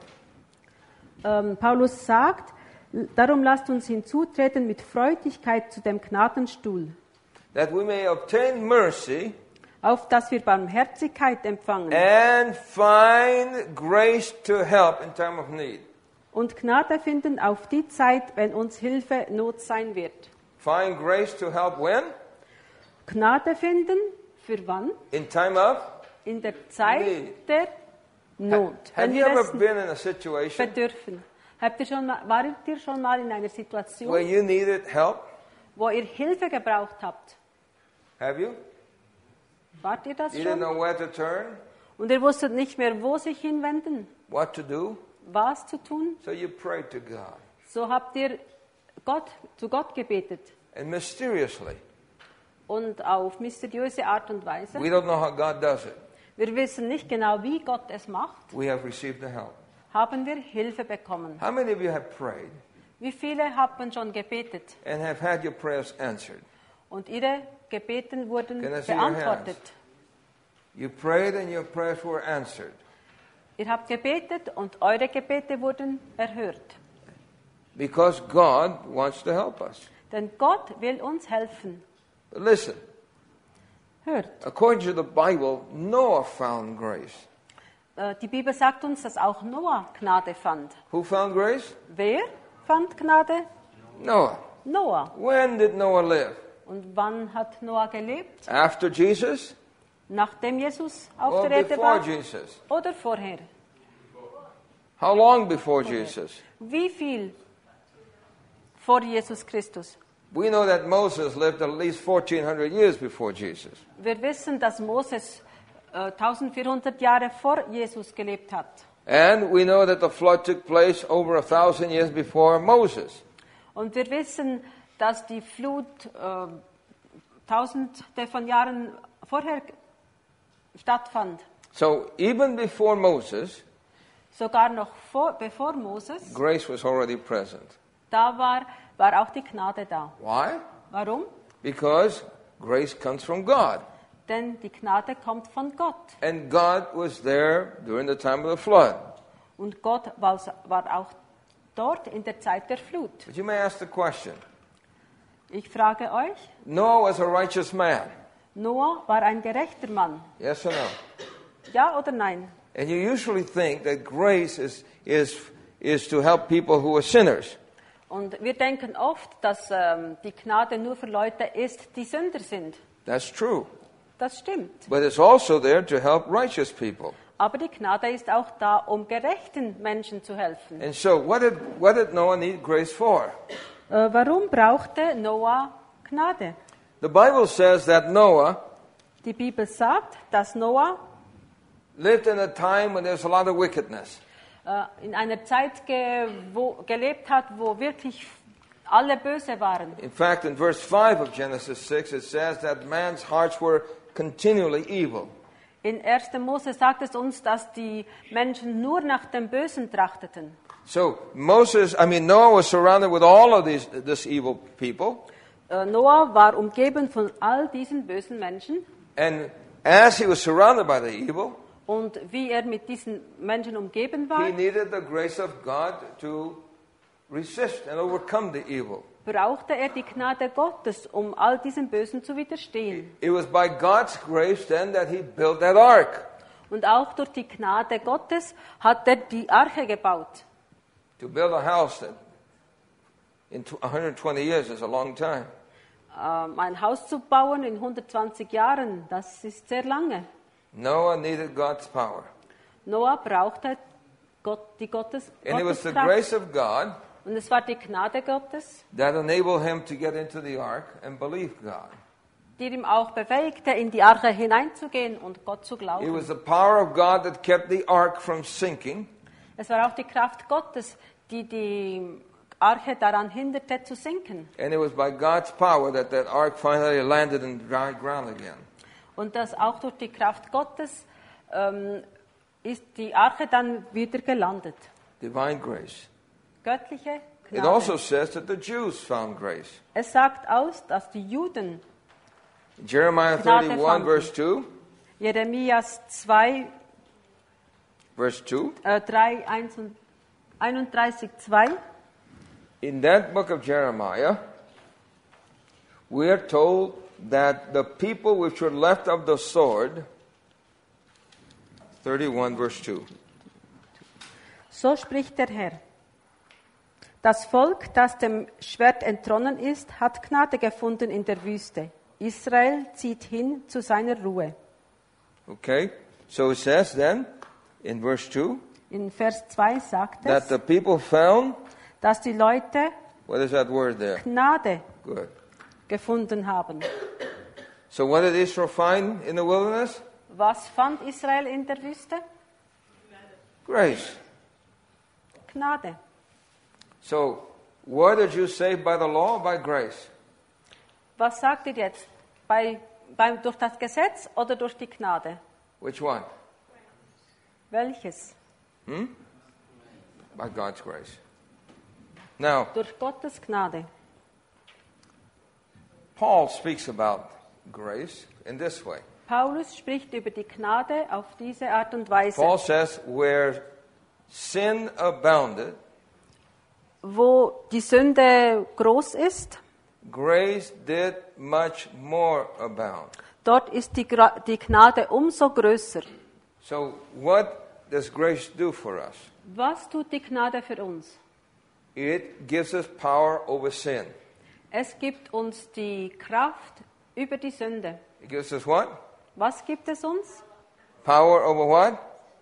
Ähm, Paulus sagt, darum lasst uns hinzutreten mit Freudigkeit zu dem Gnadenstuhl, that we may obtain mercy auf dass wir Barmherzigkeit empfangen and find grace to help in time of need. und Gnade finden auf die Zeit, wenn uns Hilfe Not sein wird. Find grace to help when? Gnade finden, für wann? In time of? In der Zeit Need. der Not. Have Wenn you wir ever es been in a situation bedürfen. Habt ihr schon mal, wart ihr schon mal in einer where Situation, you needed help? wo ihr Hilfe gebraucht habt? Have you? Wart ihr das You didn't schon? know where to turn, Und ihr wusstet nicht mehr, wo sich hinwenden, what to do, was zu tun? so you prayed to God. So habt ihr Gott, zu Gott gebetet. And mysteriously, Und auf mysteriöse Art und Weise. we don't know how God does it. Wir wissen nicht genau, wie Gott es macht. We have received the help. Haben wir Hilfe bekommen. How many of you have prayed Wie viele haben schon gebetet and have had your prayers answered? und ihre Gebeten wurden Can I see your hands? beantwortet? You prayed and your prayers were answered. Ihr habt gebetet und eure Gebete wurden erhört. Because God wants to help us. Denn Gott will uns helfen. But listen, Hört. according to the Bible, Noah found grace. Äh, Die Bibel sagt uns, dass auch Noah Gnade fand. Who found grace? Wer fand Gnade? Noah. Noah. When did Noah live? Und wann hat Noah gelebt? After Jesus Nachdem Jesus auf or der Erde before war? Jesus? Oder vorher? How long before Jesus? Wie viel vor Jesus Christus? We know that Moses lived at least fourteen hundred years before Jesus. Wir wissen, dass Moses äh, vierzehnhundert Jahre vor Jesus gelebt hat. And we know that the flood took place over a thousand years before Moses. Und wir wissen, dass die Flut äh, tausende von Jahren vorher stattfand. So even before Moses, Sogar noch vor, bevor Moses grace was already present. da war, war auch die Gnade da. Why? Warum? Because grace comes from God. Denn die Gnade kommt von Gott. And God was there during the time of the flood. Und Gott war, war auch dort in der Zeit der Flut. But you may ask the question, Ich frage euch, Noah was a righteous man. Noah war ein gerechter Mann. Yes or no? Ja oder nein? And you usually think that grace is, is, is to help people who are sinners. Und wir denken oft, dass ähm, die Gnade nur für Leute ist, die Sünder sind. That's true. Das stimmt. But it's also there to help righteous people. Aber die Gnade ist auch da, um gerechten Menschen zu helfen. And so what did, what did Noah need grace for? Äh, warum brauchte Noah Gnade? The Bible says that Noah Die Bibel sagt, dass Noah lived in a time when there's a lot of wickedness. äh, in einer Zeit ge wo, gelebt hat, wo wirklich alle böse waren. In fact, in verse five of Genesis six, it says that man's hearts were continually evil. In erster Mose sagt es uns, dass die Menschen nur nach dem Bösen trachteten. So Moses, I mean Noah was surrounded with all of these this evil people, Äh, Noah war umgeben von all diesen bösen Menschen. and as he was surrounded by the evil, Und wie er mit diesen Menschen umgeben war, he needed the grace of God to resist and overcome the evil. brauchte er die Gnade Gottes, um all diesem Bösen zu widerstehen. It was by God's grace then that he built that ark. Und auch durch die Gnade Gottes hat er die Arche gebaut. To build a house that in one hundred twenty years is a long time. Ähm, ein Haus zu bauen in hundertzwanzig Jahren, das ist sehr lange. Noah needed God's power. Noah brauchte Gott, die Gottes, And it was the Gotteskraft. grace of God Und es war die Gnade Gottes, that enabled him to get into the ark and believe God. die ihm auch befähigte, in die Arche hineinzugehen und Gott zu It glauben. was the power of God that kept the ark from sinking. Es war auch die Kraft Gottes, die die Arche daran hinderte zu sinken. And it was by God's power that that ark finally landed in dry ground again. Und dass auch durch die Kraft Gottes ähm, ist die Arche dann wieder gelandet. Divine grace. Göttliche It also Gnade. says that the Jews found grace. Es sagt aus, dass die Juden, Jeremiah Gnade thirty-one, fanden. verse two. Jeremias zwei, Verse two. äh, drei, eins und einunddreißig, zwei, In that book of Jeremiah, we are told that the people which were left of the sword, thirty-one, verse two. so spricht der Herr. Das Volk, das dem Schwert entronnen ist, hat Gnade gefunden in der Wüste. Israel zieht hin zu seiner Ruhe. Okay? So it says then, in verse two, In Vers zwei sagt that es, the people found, dass die Leute what is that word there? Gnade Good. gefunden haben. So what did Israel find in the wilderness? Was fand Israel in der Wüste? Grace. Gnade. So, were the Jews saved by the law or by grace? Was sagt ihr jetzt? Bei, beim, durch das Gesetz oder durch die Gnade? Which one? Welches? By God's grace. Now, Durch Gottes Gnade. Paul speaks about grace in this way. Paulus spricht über die Gnade auf diese Art und Weise. Paul says, where sin abounded, Wo die Sünde groß ist, grace did much more abound. dort ist die, Gra- die Gnade umso größer. So, what does grace do for us? Was tut die Gnade für uns? It gives us power over sin. Es gibt uns die Kraft über die Sünde. It gives us what? Was gibt es uns? Power over what?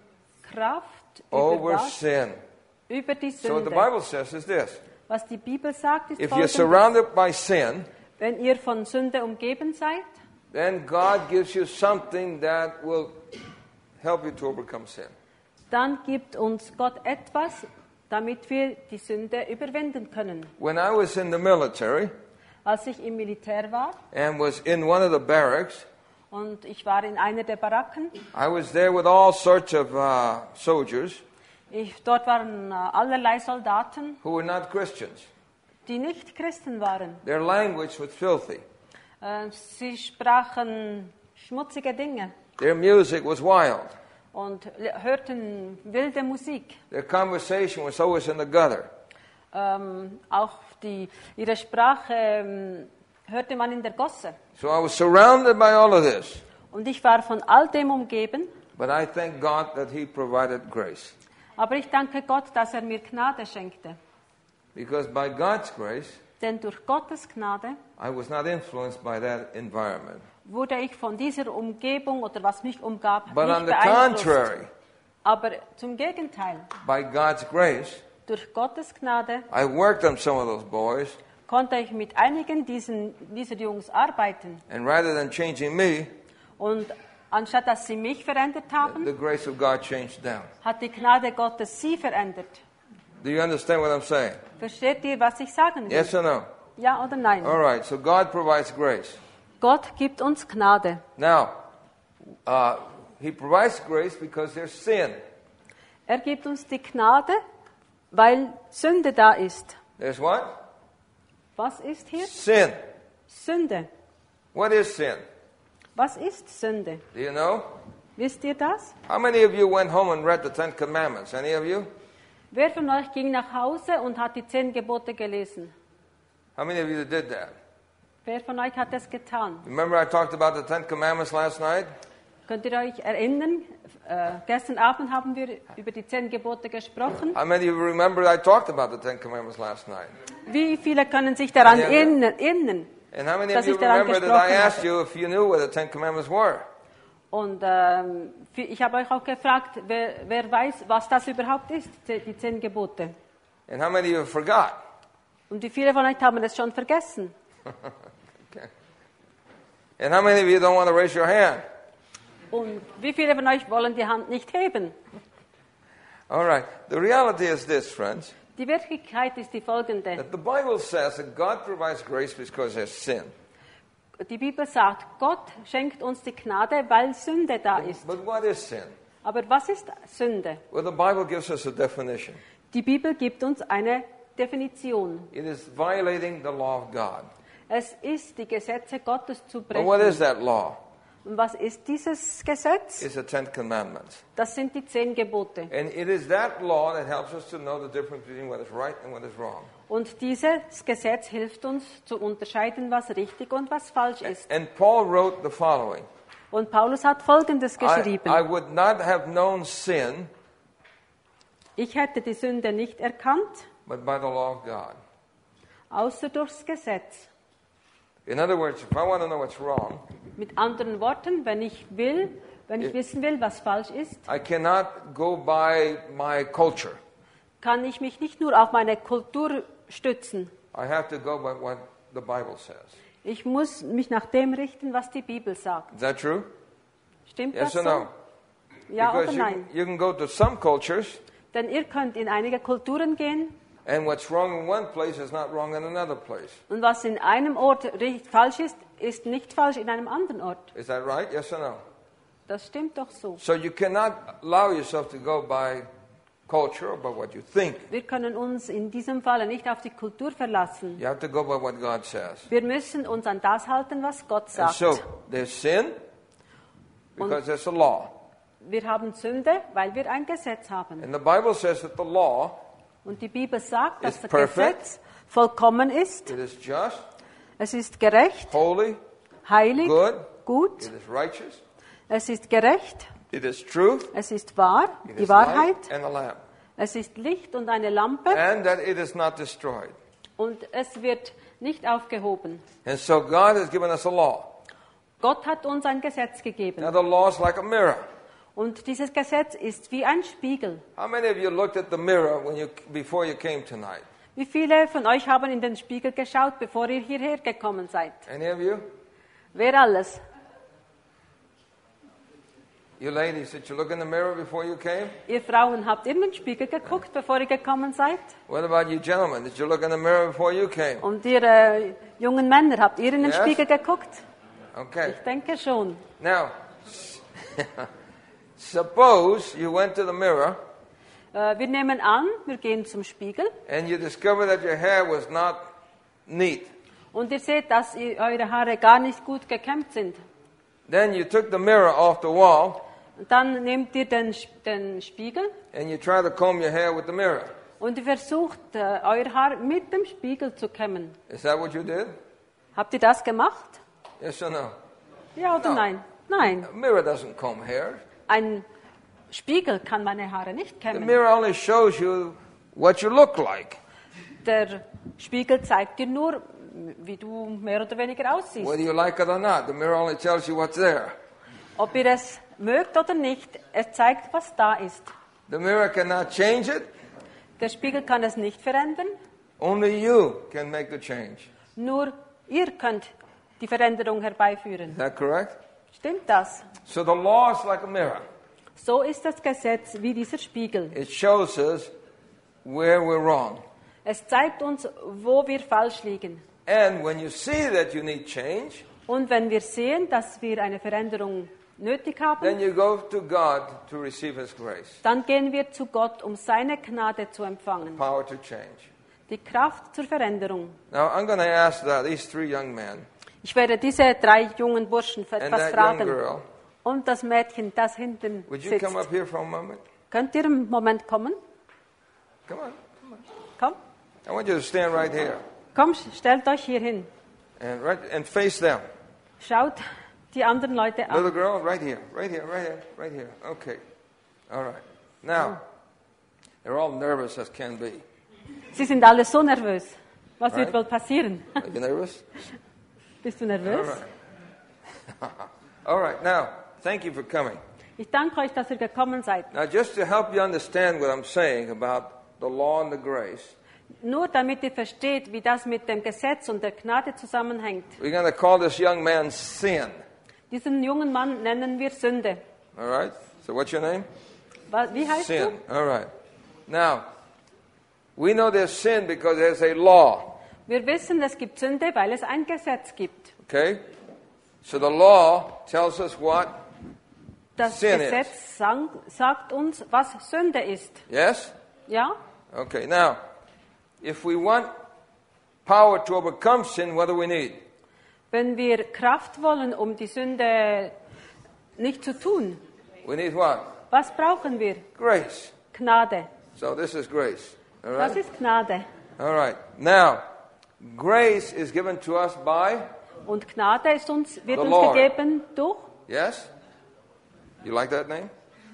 Kraft über Over was? sin. Über die So what the Sünde. Bible says is this. Was die Bibel sagt, ist If you're folgendes. surrounded by sin, Wenn ihr von Sünde umgeben seid, then God gives you something that will help you to overcome sin. dann gibt uns Gott etwas, damit wir die Sünde überwinden können. When I was in the military Als ich im Militär war and was in one of the barracks, und ich war in einer der Baracken, I was there with all sorts of uh, soldiers ich, dort waren äh, allerlei Soldaten, who were not Christians. die nicht Christen waren. Their language was filthy. Äh, sie sprachen schmutzige Dinge Their music was wild. und l- hörten wilde Musik. Their conversation was always in the gutter. Ähm, auch die, ihre Sprache ähm, hörte man in der Gosse. So I was surrounded by all of this. Und ich war von all dem umgeben, But I thank God that He provided grace. aber ich danke Gott, dass er mir Gnade schenkte. Because by God's grace, Denn durch Gottes Gnade I was not influenced by that environment. wurde ich von dieser Umgebung oder was mich umgab But nicht on the beeinflusst. contrary, Aber zum Gegenteil, by God's grace, durch Gottes Gnade I worked on some of those boys, konnte ich mit einigen diesen, dieser Jungs arbeiten. and rather than changing me, Und anstatt dass sie mich verändert haben, the grace of God changed them. hat die Gnade Gottes sie verändert. Do you understand what I'm saying? Versteht ihr, was ich sagen will? Yes or no? Ja oder nein? All right, so God provides grace. Gott gibt uns Gnade. Now, uh, He provides grace because there's sin. Er gibt uns die Gnade, weil Sünde da ist. There's what? Was ist hier? Sin. Sünde. What is sin? Was ist Sünde? Do you know? Wisst ihr das? How many of you went home and read the Ten Commandments? Any of you? Wer von euch ging nach Hause und hat die zehn Gebote gelesen? How many of you did that? Wer von euch hat das getan? Remember I talked about the Ten Commandments last night? Könnt ihr euch erinnern? Äh, gestern Abend haben wir über die zehn Gebote gesprochen. How many of you remember I talked about the Ten Commandments last night? Wie viele können sich daran Ja, ja. erinnern? erinnern? And how many Dass of you ich daran remember that I gesprochen asked habe. you if you knew what the Ten Commandments were? Und ähm, für- ich habe euch auch gefragt, wer, wer weiß, was das überhaupt ist, die die zehn Gebote. And how many of you forgot? Und wie viele von euch haben es schon vergessen? Okay. And how many of you don't want to raise your hand? Und wie viele von euch wollen die Hand nicht heben? All right. The reality is this, friends, Die Wirklichkeit ist die folgende. that the Bible says that God provides grace because there's sin. Die Bibel sagt, Gott schenkt uns die Gnade, weil Sünde da ist. But what is sin? Aber was ist Sünde? Well, the Bible gives us a definition. Die Bibel gibt uns eine Definition. It is violating the law of God. Es ist, die Gesetze Gottes zu But what is brechen. that law? Und was ist dieses Gesetz? It's the Ten Commandments. Das sind die zehn Gebote. And it is that law that helps us to know the difference between what is right and what is wrong. Und dieses Gesetz hilft uns zu unterscheiden, was richtig und was falsch ist. And Paul wrote the following. Und Paulus hat Folgendes I, geschrieben. I would not have known sin Ich hätte die Sünde nicht erkannt, but by the law of God. außer durchs Gesetz. In other words, if I want to know what's wrong, Mit anderen Worten, wenn ich will, wenn ich wissen will, was falsch ist, I cannot go by my culture. kann ich mich nicht nur auf meine Kultur stützen. I have to go by what the Bible says. Ich muss mich nach dem richten, was die Bibel sagt. Is that true? Stimmt Yes das or so? no? Ja oder Because you, nein? you can go to some cultures, Denn ihr könnt in einige Kulturen gehen and what's wrong in one place is not wrong in another place. und was in einem Ort richtig falsch ist, ist nicht falsch in einem anderen Ort. Is that right? Yes or no? Das stimmt doch so. So you cannot allow yourself to go by culture or by what you think. Wir können uns in diesem Falle nicht auf die Kultur verlassen. You have to go by what God says. Wir müssen uns an das halten, was Gott And sagt. so there's sin because there's a law. Wir haben Sünde, weil wir ein Gesetz haben. And the Bible says that the law, Und die Bibel sagt, dass It's das perfect. Gesetz vollkommen ist. it is just, Es ist gerecht, holy, heilig, good, gut. it is righteous, Es ist gerecht, it is truth, es ist wahr, it die is Wahrheit. light and a lamp. Es ist Licht und eine Lampe And that it is not destroyed. und es wird nicht aufgehoben. And so God has given us a law. Gott hat uns ein Gesetz Now gegeben. the law is like a mirror. Und dieses Gesetz ist wie ein Spiegel. How many of you looked at the mirror when you, before you came tonight? Wie viele von euch haben in den Spiegel geschaut, bevor ihr hierher gekommen seid? Any of you? Wer alles? You ladies, did you look in the mirror before you came? Ihr Frauen, habt ihr in den Spiegel geguckt, bevor ihr gekommen seid? What about you gentlemen? Did you look in the mirror before you came? Und ihr äh, jungen Männer, habt ihr in den Yes. Spiegel geguckt? Okay. Ich denke schon. Now, suppose you went to the mirror Äh, wir nehmen an, wir gehen zum Spiegel and you discover that your hair was not neat. und ihr seht, dass ihr, eure Haare gar nicht gut gekämmt sind. Then you took the mirror off the wall Und dann nehmt ihr den, Sch- den Spiegel and you try to comb your hair with the mirror. und ihr versucht, äh, euer Haar mit dem Spiegel zu kämmen. Is that what you did? Habt ihr das gemacht? Yes or no? Ja oder No. nein? Nein. A mirror doesn't comb hair. Ein Spiegel kann meine Haare nicht The kämmen. mirror only shows you what you look like, Der Spiegel zeigt dir nur, wie du mehr oder weniger aussiehst. whether you like it or not. The mirror only tells you what's there. Ob ihr es mögt oder nicht, es zeigt, was da ist. The mirror cannot change it. Der Spiegel kann es nicht verändern, Only you can make the change. nur ihr könnt die Veränderung herbeiführen. Is that correct? Stimmt das? So the law is like a mirror. So ist das Gesetz wie dieser Spiegel. It shows us where we're wrong. Es zeigt uns, wo wir falsch liegen. And when you see that you need change, Und wenn wir sehen, dass wir eine Veränderung nötig then haben, you go to God to receive His grace, dann gehen wir zu Gott, um seine Gnade zu empfangen. power to change. Die Kraft zur Veränderung. Now I'm going to ask that these three young men Ich werde diese drei jungen Burschen and etwas that young fragen. girl, Und das Mädchen, das hinten would you sitzt. come up here for a moment? Könnt ihr einen Moment kommen? Come on. Komm, I want you to stand right here komm, stellt euch hier hin. and right and face them. Schaut die anderen Leute Little an. girl, right here, right here, right here, right here. Okay. All right. Now, they're all nervous as can be. Sie sind alle so nervös. Was wird Right. wohl passieren? Are you nervous? Bist du All nervös? right. All right. Now, thank you for coming. Ich danke euch, dass ihr gekommen seid. Now, just to help you understand what I'm saying about the law and the grace, Nur damit ihr versteht, wie das mit dem Gesetz und der Gnade zusammenhängt. we're going to call this young man sin. Diesen jungen Mann nennen wir Sünde. All right? So what's your name? Wa- Wie heißt Sin. du? All right. Now, we know there's sin because there's a law. Wir wissen, es gibt Sünde, weil es ein Gesetz gibt. Okay? So the law tells us what? Das Sin Gesetz sang, sagt uns, was Sünde ist. Yes? Ja? Okay. Now, if we want power to overcome sin, what do we need? Wenn wir Kraft wollen, um die Sünde nicht zu tun, We need what? was brauchen wir? Grace. Gnade. So this is grace. All Das right? ist Gnade. All right. Now, grace is given to us by, Und Gnade ist uns, wird The uns Lord. gegeben durch yes? You like that name?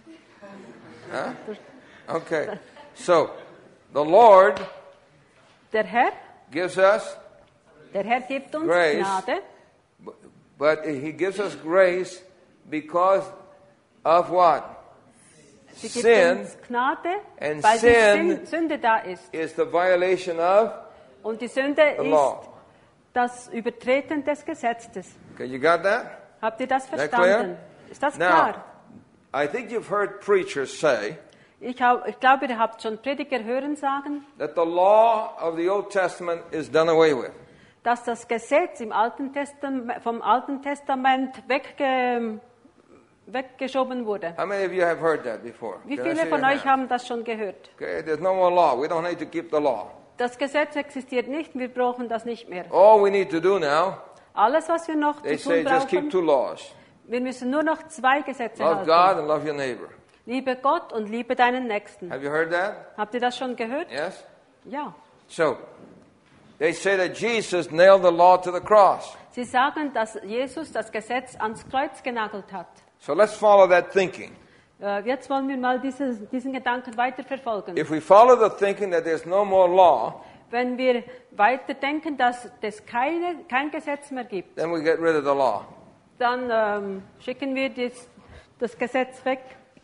Huh? Okay. So, the Lord der Herr. gives us, Der Herr gibt uns Grace. Gnade, but He gives us grace because of what? sie gibt Sin uns Gnade, and weil die sin Sün- Sünde da ist. is the violation of Und die Sünde the ist law. das Übertreten des Gesetzes. Okay, you got that? Habt ihr das that verstanden? Ist das Now, klar? I think you've heard preachers say Ich, hab, ich glaube, ihr habt schon Prediger hören sagen, that the law of the Old Testament is done away with. dass das Gesetz im Alten Testament, vom Alten Testament wegge, weggeschoben wurde. How many of you have heard that before? Wie Can I viele see von your euch hand? haben das schon gehört? Okay, there's no more law. We don't need to keep the law. Das Gesetz existiert nicht, wir brauchen das nicht mehr. All we need to do now, Alles, was wir noch they zu say, tun just keep brauchen, two laws. wir müssen nur noch zwei Gesetze Love halten. God and love your neighbor. Liebe Gott und liebe deinen Nächsten. Have you heard that? Habt ihr das schon gehört? Yes? Ja. So, they say that Jesus nailed the law to the cross. Sie sagen, dass Jesus das Gesetz ans Kreuz genagelt hat. So let's follow that thinking. Äh, Jetzt wollen wir mal diesen, diesen Gedanken weiterverfolgen. If we follow the thinking that there's no more law, Wenn wir weiterdenken, dass es keine, kein Gesetz mehr gibt, then we get rid of the law. dann ähm, schicken wir das, das Gesetz weg.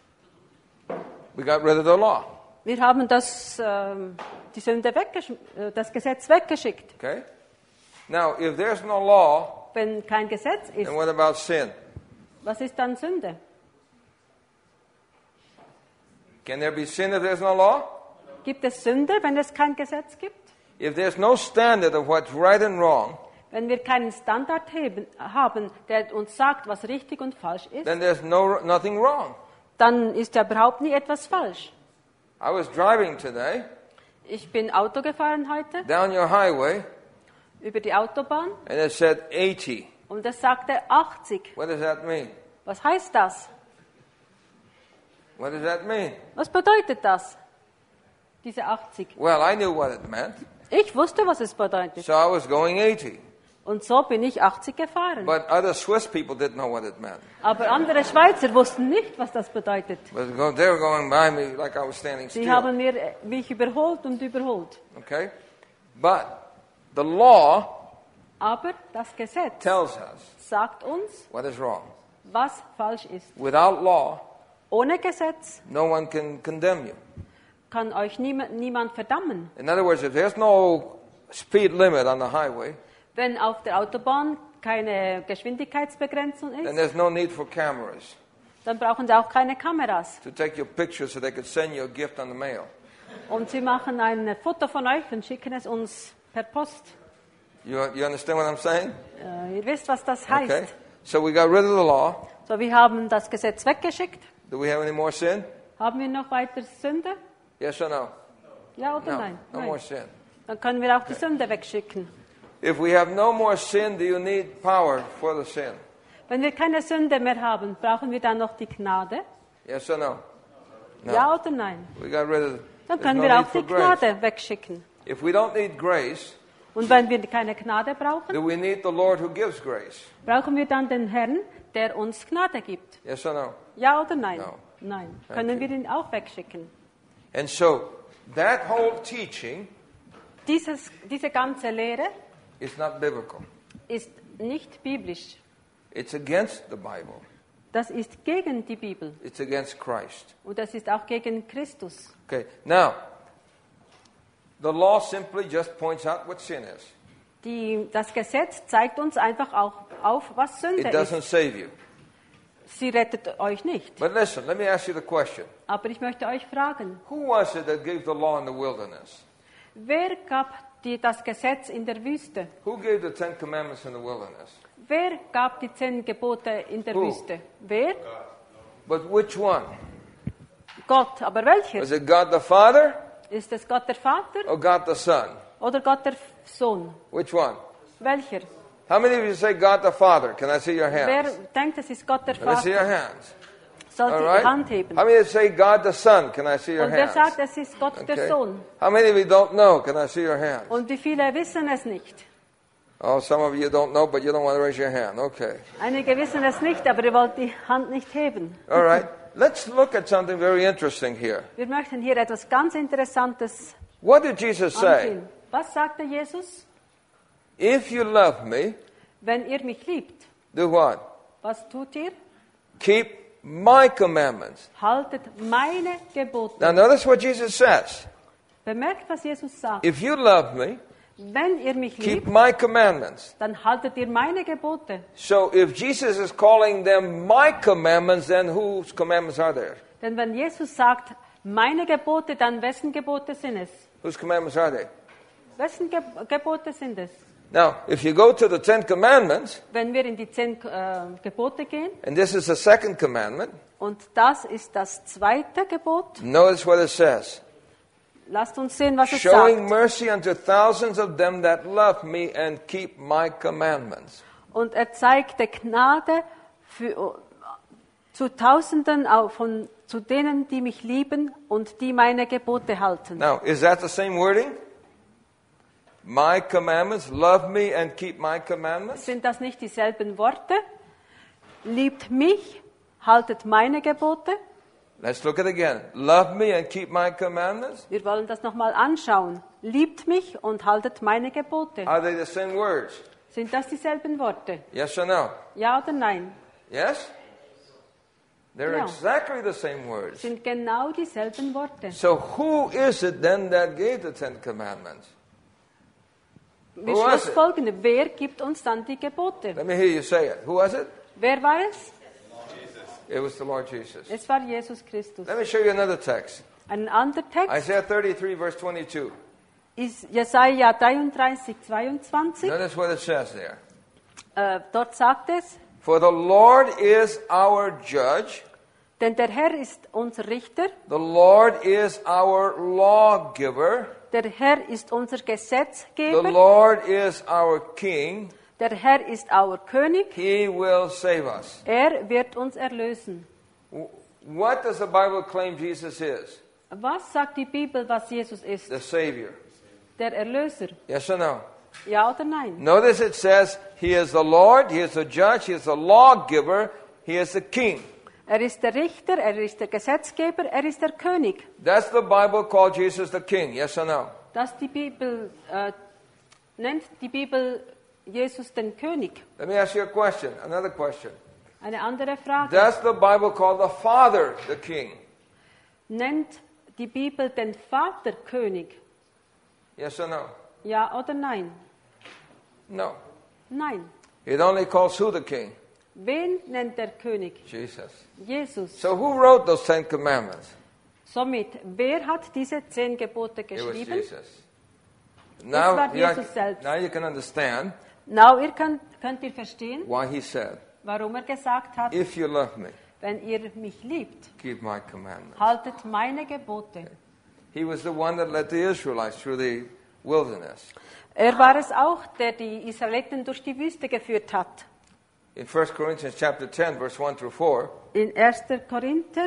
We got rid of the law. Wir haben das, ähm, die Sünde weggesch- äh, das Gesetz weggeschickt. Okay? Now, if there's no law, Wenn kein Gesetz ist, then what about sin? was ist dann Sünde? Can there be sin if there's no law? Gibt es Sünde, wenn es kein Gesetz gibt? If there's no standard of what's right and wrong, Wenn wir keinen Standard heben, haben, der uns sagt, was richtig und falsch ist, then there's no nothing wrong. dann ist ja überhaupt nie etwas falsch. I was driving today Ich bin Auto gefahren heute down your highway, über die Autobahn and it said eighty. und es sagte achtzig. What does that mean? Was heißt das? What does that mean? Was bedeutet das? Diese achtzig. Well, I knew what it meant, Ich wusste, was es bedeutet. so I was going eighty. Und so bin ich achtzig gefahren. But other Swiss people didn't know what it meant. Aber andere Schweizer wussten nicht, was das bedeutet. But go- they were going by me like I was standing Sie still. haben mir, äh, mich überholt und überholt. Okay? But the law Aber das Gesetz tells us sagt uns, what is wrong. was falsch ist. Without law, Ohne Gesetz no one can condemn you. kann euch niema- niemand verdammen. In other words, if there's no speed limit on the highway, Wenn auf der Autobahn keine Geschwindigkeitsbegrenzung then ist, there's no need for cameras dann brauchen sie auch keine Kameras. to take your pictures so they could send you a gift on the mail. Und sie machen ein Foto von euch und schicken es uns per Post. You, you understand what I'm saying? Äh, ihr wisst, was das heißt. Okay. So we got rid of the law. So, wir haben das Gesetz weggeschickt. Do we have any more sin? Haben wir noch weiter Sünde? Yes or no? Ja oder No. nein? No Nein. more sin. Dann können wir auch die Sünde wegschicken. If we have no more sin, do you need power for the sin? Wenn wir keine Sünde mehr haben, brauchen wir dann noch die Gnade? Yes or no? No. Ja oder nein? We got rid of. Dann there's können no wir need auch for die grace. Gnade wegschicken. If we don't need grace, Und wenn wir keine Gnade brauchen, do we need the Lord who gives grace? brauchen wir dann den Herrn, der uns Gnade gibt. Yes or no? Ja oder nein? No. Nein. Thank Können you. wir ihn auch wegschicken? And so that whole teaching Dieses, diese ganze Lehre is not biblical. ist nicht biblisch. It's against the Bible. Das ist gegen die Bibel. It's against Christ. Und das ist auch gegen Christus. Okay, now, the law simply just points out what sin is. Die, das Gesetz zeigt uns einfach auch auf, was Sünde It doesn't ist. save you. Sie rettet euch nicht. But listen, let me ask you the question. Aber ich möchte euch fragen, Who was it that gave the law in the wilderness? wer gab die, das Gesetz in der Wüste? Who gave the Ten Commandments in the wilderness? Wer gab die zehn Gebote in der Who? Wüste? Wer? But which one? Gott. Aber welcher? Was it God the Father Ist es Gott der Vater or God the Son? oder Gott der Sohn? Which one? Welcher? How many of you say God the Father? Can I see your Wer hands? denkt, es ist Gott der Let me see your Vater? hands. Sollte All die right? Hand heben. How many of you say God the Son? Can I see your Und wer hands? sagt, es ist Gott der Okay. Sohn? How many of you don't know? Can I see your hands? Und wie viele wissen es nicht? Oh, some of you don't know, but you don't want to raise your hand. Okay. Einige wissen es nicht, aber ihr wollt die Hand nicht heben. All right. Let's look at something very interesting here. Wir möchten hier etwas ganz Interessantes What did Jesus say? ansehen. Was sagte Jesus? If you love me, Wenn ihr mich liebt, do what? was tut ihr? Keep my commandments. Haltet meine Gebote. Now notice what Jesus says. Bemerkt, was Jesus sagt. If you love me, Wenn ihr mich keep liebt, my commandments. dann haltet ihr meine Gebote. So if Jesus is calling them my commandments, then whose commandments are there? Denn wenn Jesus sagt, meine Gebote, dann wessen Gebote sind es? Whose commandments are they? Wessen Ge Gebote sind es? Now, if you go to the Ten Commandments, Wenn wir in die zehn äh, Gebote gehen, and this is the second commandment, und das ist das zweite Gebot, notice what it says. lasst uns sehen, was es Showing sagt. mercy unto thousands of them that love me and keep my commandments. Und er zeigte Gnade für, zu Tausenden auch von, zu denen, die mich lieben und die meine Gebote halten. Now, is that the same wording? My commandments, love me and keep my commandments? Sind das nicht dieselben Worte? Liebt mich, haltet meine Gebote. Let's look at it again. Love me and keep my commandments? Wir wollen das nochmal anschauen. Liebt mich und haltet meine Gebote. Are they the same words? Sind das dieselben Worte? Yes or no? Ja oder nein? Yes? They're Ja. exactly the same words. Sind genau dieselben Worte. So who is it then that gave the Ten Commandments? Wir Who was it? schlussfolgern, wer gibt uns dann die Gebote? Let me hear you say it. Who was it? Wer war es? It was the Lord Jesus. Es war Jesus Christus. Let me show you another text. Ein anderer Text Isaiah thirty-three, verse twenty-two. ist Jesaja dreiunddreißig, zweiundzwanzig. Notice what it says there. Äh, dort sagt es, For the Lord is our judge, denn der Herr ist unser Richter, the Lord is our lawgiver, der Herr ist unser the Gesetzgeber, Lord is our king. der Herr ist our König, He will save us. er wird uns erlösen. W- What does the Bible claim Jesus is? Was sagt die Bibel, was Jesus ist? The Savior. Der Erlöser. Yes or no? Ja oder nein? Notice it says, He is the Lord, He is the judge, He is the lawgiver, He is the king. Er ist der Richter, er ist der Gesetzgeber, er ist der König. That's the Bible called Jesus the king. Yes or no? Das die Bibel äh, nennt die Bibel Jesus den König. Let me ask you a question, another question. Eine andere Frage. Does the Bible call the Father the king? Nennt die Bibel den Vater König? Yes or no? Ja oder nein? No. Nein. It only calls who the king? Wen nennt der König? Jesus. Jesus. So who wrote those Ten Commandments? Somit, wer hat diese zehn Gebote It was geschrieben? Jesus. Now, war you- Jesus selbst. now you can understand Now, ihr könnt, könnt ihr verstehen, why he said, warum er gesagt hat, if you love me, wenn ihr mich liebt, keep my commandments. haltet meine Gebote. He was the one that led the Israelites through the wilderness. Er war es auch, der die Israeliten durch die Wüste geführt hat. In First Corinthians chapter ten, verse one through four, In erster Korinther,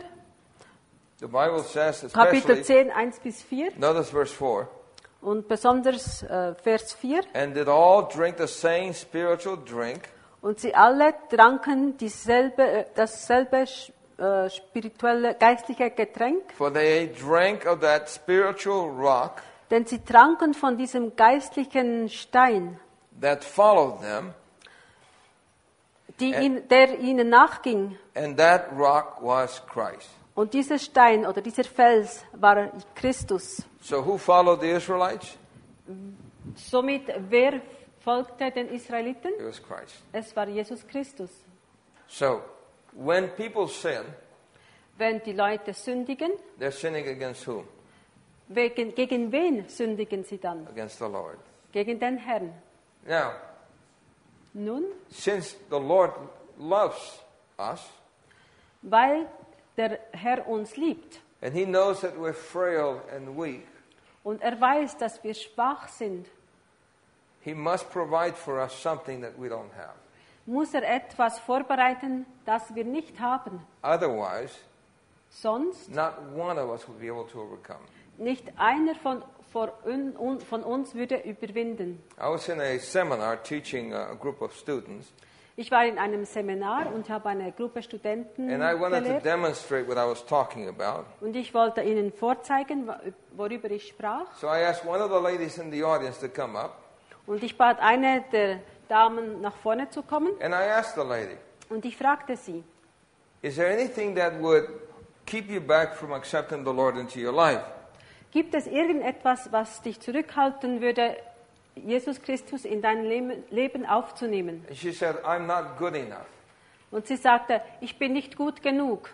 the Bible says Kapitel especially, zehn, eins bis vier notice verse four, und besonders äh, Vers vier. and did all drink the same spiritual drink, Und sie alle tranken dieselbe, äh, dasselbe äh, spirituelle, geistliche Getränk, for they drank of that spiritual rock denn sie tranken von diesem geistlichen Stein, that followed them, die And- ihn, der ihnen nachging. And that rock was Christ. Und dieser Stein oder dieser Fels war Christus. So who followed the Israelites? Somit, wer folgte den Israeliten? It was Christ. Es war Jesus Christus. So when people sin, Wenn die Leute sündigen, they're sinning against whom? wegen, gegen wen sündigen sie dann? Against the Lord. Gegen den Herrn. Now, Nun, since the Lord loves us, weil der Herr uns liebt and He knows that we're frail and weak, und er weiß, dass wir schwach sind, He must provide for us something that we don't have. muss er etwas vorbereiten, das wir nicht haben. Otherwise, Sonst not one of us will be able to overcome. nicht einer von, von, un, von uns würde überwinden. I was in a seminar teaching a group of students, Ich war in einem Seminar und habe eine Gruppe Studenten and I wanted to gelehrt. demonstrate what I was talking about. Und ich wollte ihnen vorzeigen, wa- worüber ich sprach. So I asked one of the ladies in the audience to come up, Und ich bat eine der Damen, nach vorne zu kommen. and I asked the lady, Und ich fragte sie, is there anything that would keep you back from accepting the Lord into your life? gibt es irgendetwas, was dich zurückhalten würde, Jesus Christus in dein Leben- Leben aufzunehmen? And she said, I'm not good enough. Und sie sagte, ich bin nicht gut genug.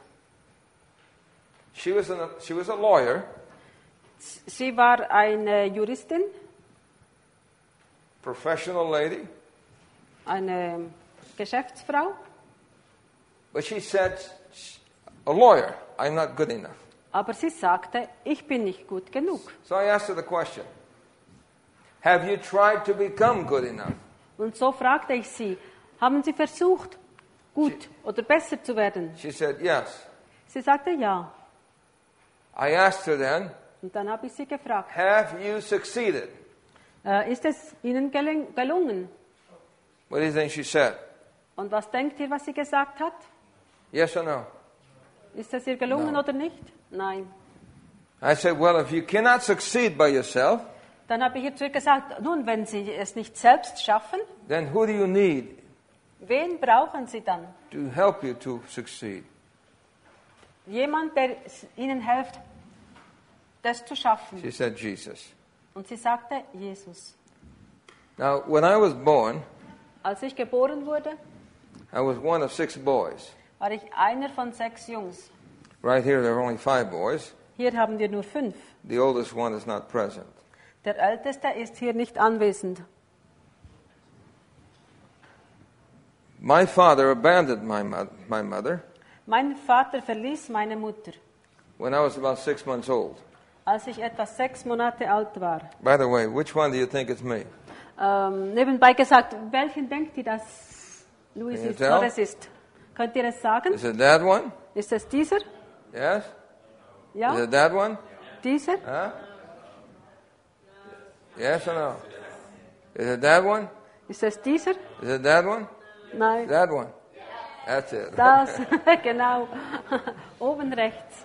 She was, an, she was a lawyer, Sie war eine Juristin, professional lady, eine Geschäftsfrau, but she said, a lawyer, I'm not good enough. aber sie sagte, ich bin nicht gut genug. So I asked her the question, have you tried to become good enough? Und so fragte ich sie, haben Sie versucht, gut oder besser zu werden? She said, yes. Sie sagte ja. I asked her then, Und dann habe ich sie gefragt, have you succeeded? äh, ist es Ihnen geling- gelungen? What do you think she said? Und was denkt ihr, was sie gesagt hat? Yes or no? Ist es ihr gelungen No. oder nicht? Nein. I said, well, if you cannot succeed by yourself, Dann habe ich ihr zurückgesagt, nun, wenn Sie es nicht selbst schaffen, then who do you need wen brauchen Sie dann? to help you to succeed? Jemand, der s- Ihnen hilft, das zu schaffen. She said, Jesus. Und sie sagte, Jesus. Now, when I was born, Als ich geboren wurde, I was one of six boys. war ich einer von sechs Jungs. Right here, there are only five boys. Hier haben wir nur fünf. The oldest one is not present. Der Älteste ist hier nicht anwesend. My father abandoned my, mo- my mother Mein Vater verließ meine Mutter, when I was about six months old. als ich etwa sechs Monate alt war. By the way, which one do you think it's me? Ähm, nebenbei gesagt, welchen denkt ihr, dass Luis Can you ist, tell? Flores ist? Könnt ihr es sagen? Is it that one? Ist es dieser? Yes? Is Ja? it that one? Dieser? Huh? Yes or no? Is it that one? Ist es dieser? Is it that one? Nein. That one. That's it. Das, genau. Oben rechts.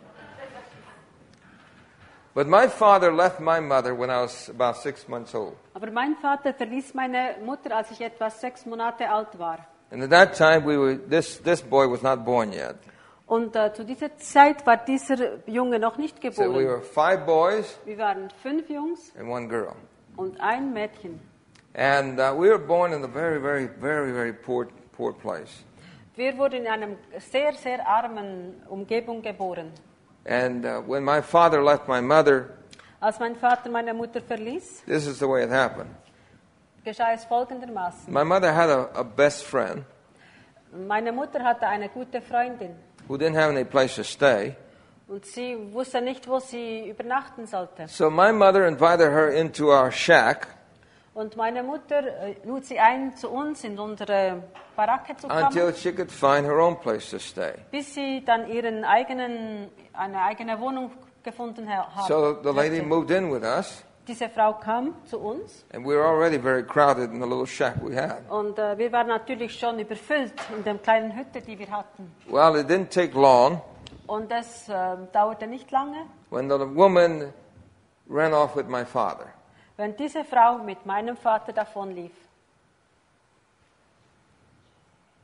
But my father left my mother when I was about six months old. Aber mein Vater verließ meine Mutter, als ich etwa sechs Monate alt war. And at that time, we were, this, this boy was not born yet. Und äh, zu dieser Zeit war dieser Junge noch nicht So we geboren. were five boys Wir waren fünf Jungs and one girl. und ein Mädchen. And uh, we were born in a very, very, very, very poor, poor place. Wir wurden in einer sehr, sehr armen Umgebung geboren. And uh, when my father left my mother, Als mein Vater meine Mutter verließ, this is the way it happened. geschah es folgendermaßen. My mother had a, a best friend Meine Mutter hatte eine gute Freundin who didn't have any place to stay. und sie wusste nicht, wo sie übernachten sollte. So my mother invited her into our shack Und meine Mutter äh, lud sie ein, zu uns in unsere Baracke zu until kommen, she could find her own place to stay. bis sie dann ihren eigenen, eine eigene Wohnung gefunden ha- haben. So the lady hatte. moved in with us, Diese Frau kam zu uns and we were already very crowded in the little shack we had. und äh, wir waren natürlich schon überfüllt in der kleinen Hütte, die wir hatten. Well, it didn't take long Und es äh, dauerte nicht lange, when the woman ran off with my father. wenn diese Frau mit meinem Vater davonlief.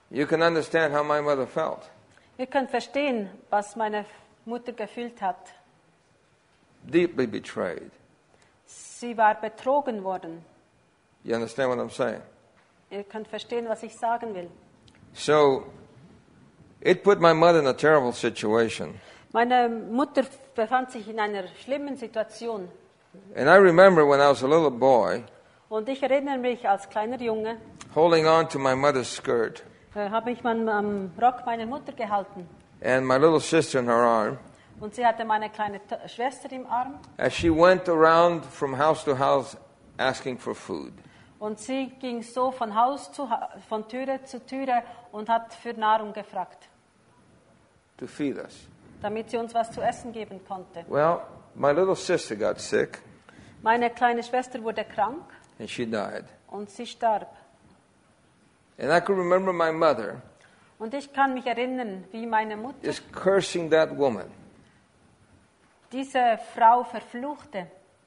You can understand how my mother felt. Ihr könnt verstehen, was meine Mutter gefühlt hat. Deeply betrayed. Sie war betrogen worden. You understand what I'm saying? Ihr könnt verstehen, was ich sagen will. So, it put my mother in a terrible situation. Meine Mutter befand sich in einer schlimmen Situation. And I remember when I was a little boy, Und ich erinnere mich als kleiner Junge, holding on to my mother's skirt, äh, habe ich meinen am Rock meiner Mutter gehalten. and my little sister in her arm, Und sie hatte meine kleine T- Schwester im Arm. as she went around from house to house asking for food. Und sie ging so von Haus zu ha- von Türe zu Türe und hat für Nahrung gefragt, To feed us. damit sie uns was zu essen geben konnte. Well, my little sister got sick, Meine kleine Schwester wurde krank and she died. und sie starb. And I could remember my mother Und ich kann mich erinnern, wie meine Mutter just cursing that woman. diese Frau verfluchte.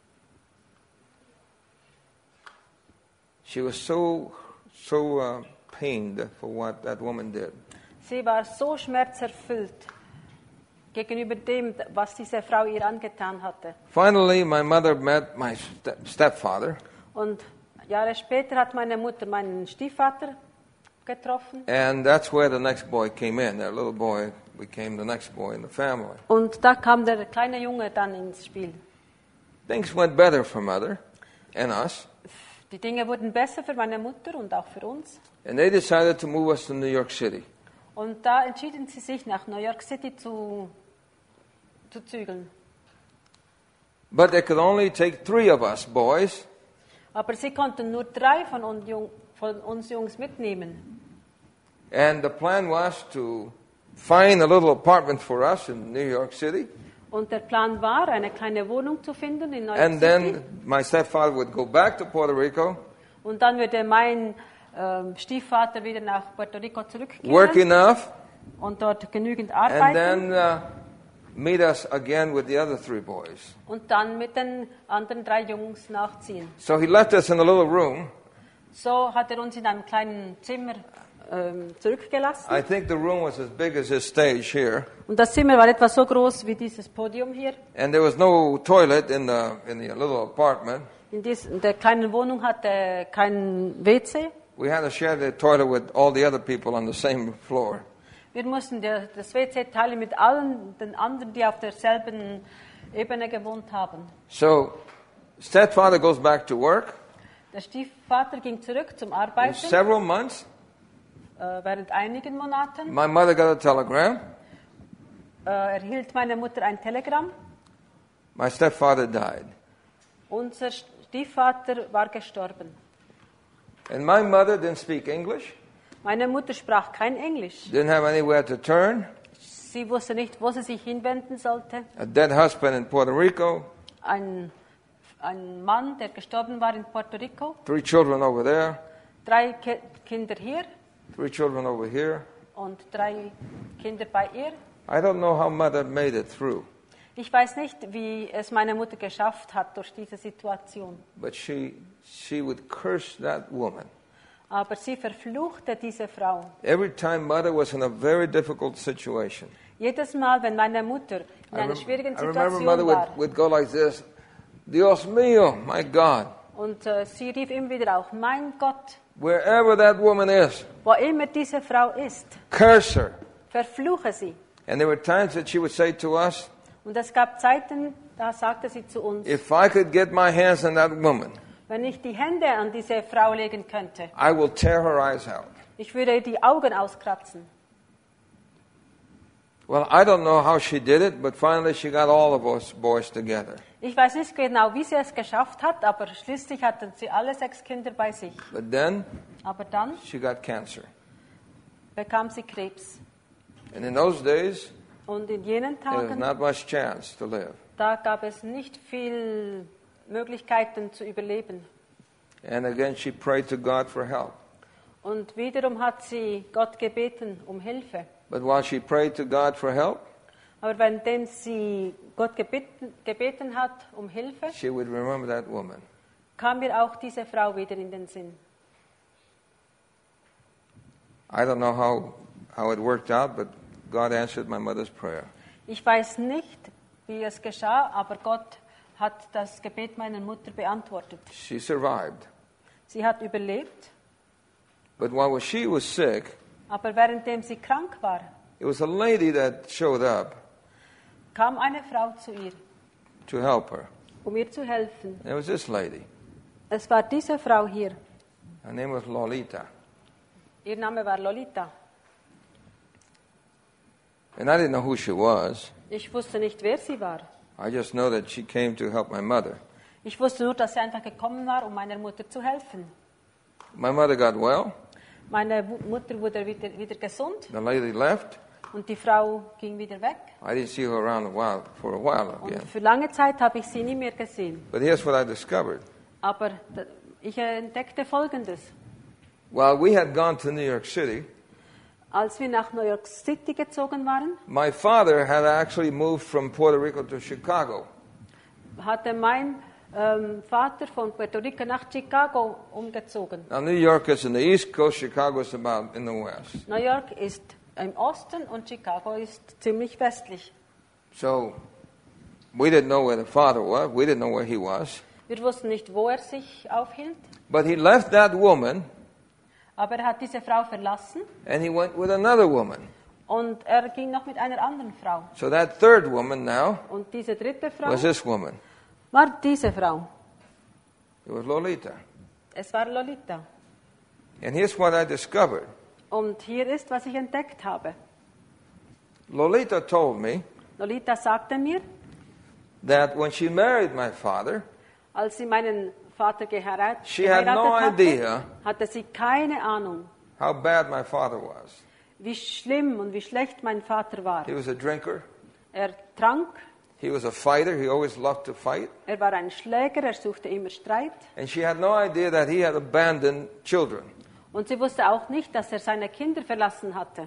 She was so, so uh, pained for what that woman did. Sie war so schmerzerfüllt gegenüber dem, was diese Frau ihr angetan hatte. Finally, my mother met my step- stepfather, Und Jahre später hat meine Mutter meinen Stiefvater getroffen. and that's where the next boy came in. That little boy became the next boy in the family. Und da kam der kleine Junge dann ins Spiel. Things went better for mother and us, Die Dinge wurden besser für meine Mutter und auch für uns. and they decided to move us to New York City. Und da entschieden sie sich, nach New York City zu, zu zügeln. But they could only take three of us boys, Aber sie konnten nur drei von uns, Jung, von uns Jungs mitnehmen. and the plan was to find a little apartment for us in New York City, Und der Plan war, eine kleine Wohnung zu finden in New York and City. then my stepfather would go back to Puerto Rico, Und dann würde mein ähm, Stiefvater wieder nach Puerto Rico work zurückkehren enough, und dort genügend and arbeiten then uh, meet us again with the other three boys. und dann mit den anderen drei Jungs nachziehen. So he left us in a little room. So hat er uns in einem kleinen Zimmer ähm, zurückgelassen. I think the room was as big as this stage here, Und das Zimmer war etwa so groß wie dieses Podium hier. and there was no toilet in the in the little apartment. In, dies, in der kleinen Wohnung hatte er kein W C. We had to share the toilet with all the other people on the same floor. Wir mussten der, das W C teilen mit allen den anderen, die auf derselben Ebene gewohnt haben. So, stepfather goes back to work. Der Stiefvater ging zurück zum In Arbeiten several months, äh, während einigen Monaten. my mother got a telegram. Äh, erhielt meine Mutter ein Telegramm. My stepfather died. Unser Stiefvater war gestorben. And my mother didn't speak English, Meine Mutter sprach kein Englisch. didn't have anywhere to turn. Sie wusste nicht, wo sie sich hinwenden sollte. A dead husband in Puerto Rico, Ein, ein Mann, der gestorben war in Puerto Rico. three children over there, Drei Ki Kinder hier three children over here. und drei Kinder bei ihr. I don't know how mother made it through, Ich weiß nicht, wie es meine Mutter geschafft hat durch diese Situation. but she she would curse that woman. Aber sie verfluchte diese Frau. Every time mother was in a very difficult situation. Jedes Mal, wenn meine Mutter in I, einer rem- schwierigen I remember Situation mother war would, would go like this, Dios mío, my God, und äh, sie rief immer wieder auch, mein Gott, wherever that woman is, wo immer diese Frau ist, curse her. verfluche sie. And there were times that she would say to us, Und es gab Zeiten, da sagte sie zu uns, if I could get my hands on that woman, wenn ich die Hände an diese Frau legen könnte, I will tear her eyes out. ich würde ihr die Augen auskratzen. Well, I don't know how she did it, but finally she got all of us boys together. Ich weiß nicht genau, wie sie es geschafft hat, aber schließlich hatten sie alle sechs Kinder bei sich. But then Aber dann she got cancer. bekam sie Krebs. And in those days, Und in jenen there was Tagen, not much chance to live. da gab es nicht viel Möglichkeiten zu überleben. And again, she prayed to God for help. Und wiederum hat sie Gott gebeten um Hilfe. But while she prayed to God for help, Aber während sie Gott gebeten, gebeten hat um Hilfe, she would remember that woman. kam mir auch diese Frau wieder in den Sinn. I don't know how, how it worked out, but God answered my mother's prayer. Ich weiß nicht, wie es geschah, aber Gott hat das Gebet meiner Mutter beantwortet. She survived. Sie hat überlebt, But while she was sick, aber währenddem sie krank war, it was a lady that showed up kam eine Frau zu ihr, to help her. um ihr zu helfen. It was this lady. Es war diese Frau hier. Her name was Lolita. Ihr Name war Lolita. And I didn't know who she was. Ich wusste nicht, wer sie war. I just know that she came to help my mother. Ich wusste nur, dass sie einfach gekommen war, um meiner Mutter zu helfen. My mother got well. Meine Wu- Mutter wurde wieder, wieder gesund The lady left. und die Frau ging wieder weg. I didn't see her around a while, for a while Und again. für lange Zeit habe ich sie nie mehr gesehen. But here's what I discovered. Aber d- ich entdeckte Folgendes. While we had gone to New York City, Als wir nach New York City gezogen waren, my father had actually moved from Puerto Rico to Chicago. hatte mein ähm, Vater von Puerto Rico nach Chicago umgezogen. Now, New York is in the East Coast, Chicago is about in the West. New York ist im Osten und Chicago ist ziemlich westlich. So, we didn't know where the father was. We didn't know where he was. Wir wussten nicht, wo er sich aufhielt, But he left that woman, aber er hat diese Frau verlassen and he went with another woman. und er ging noch mit einer anderen Frau. So that third woman now Und diese dritte Frau was this woman. war diese Frau. It was Lolita. Es war Lolita. And here's what I discovered. Und hier ist, was ich entdeckt habe. Lolita told me Lolita sagte mir, that when she married my father, als sie meinen Vater geheirat- She had geheiratet no hatte, idea. hatte sie keine Ahnung, how bad my father was. wie schlimm und wie schlecht mein Vater war. He was a drinker. Er trank, He was a fighter. He always loved to fight. er war ein Schläger, er suchte immer Streit. And she had no idea that he had abandoned children. Und sie wusste auch nicht, dass er seine Kinder verlassen hatte.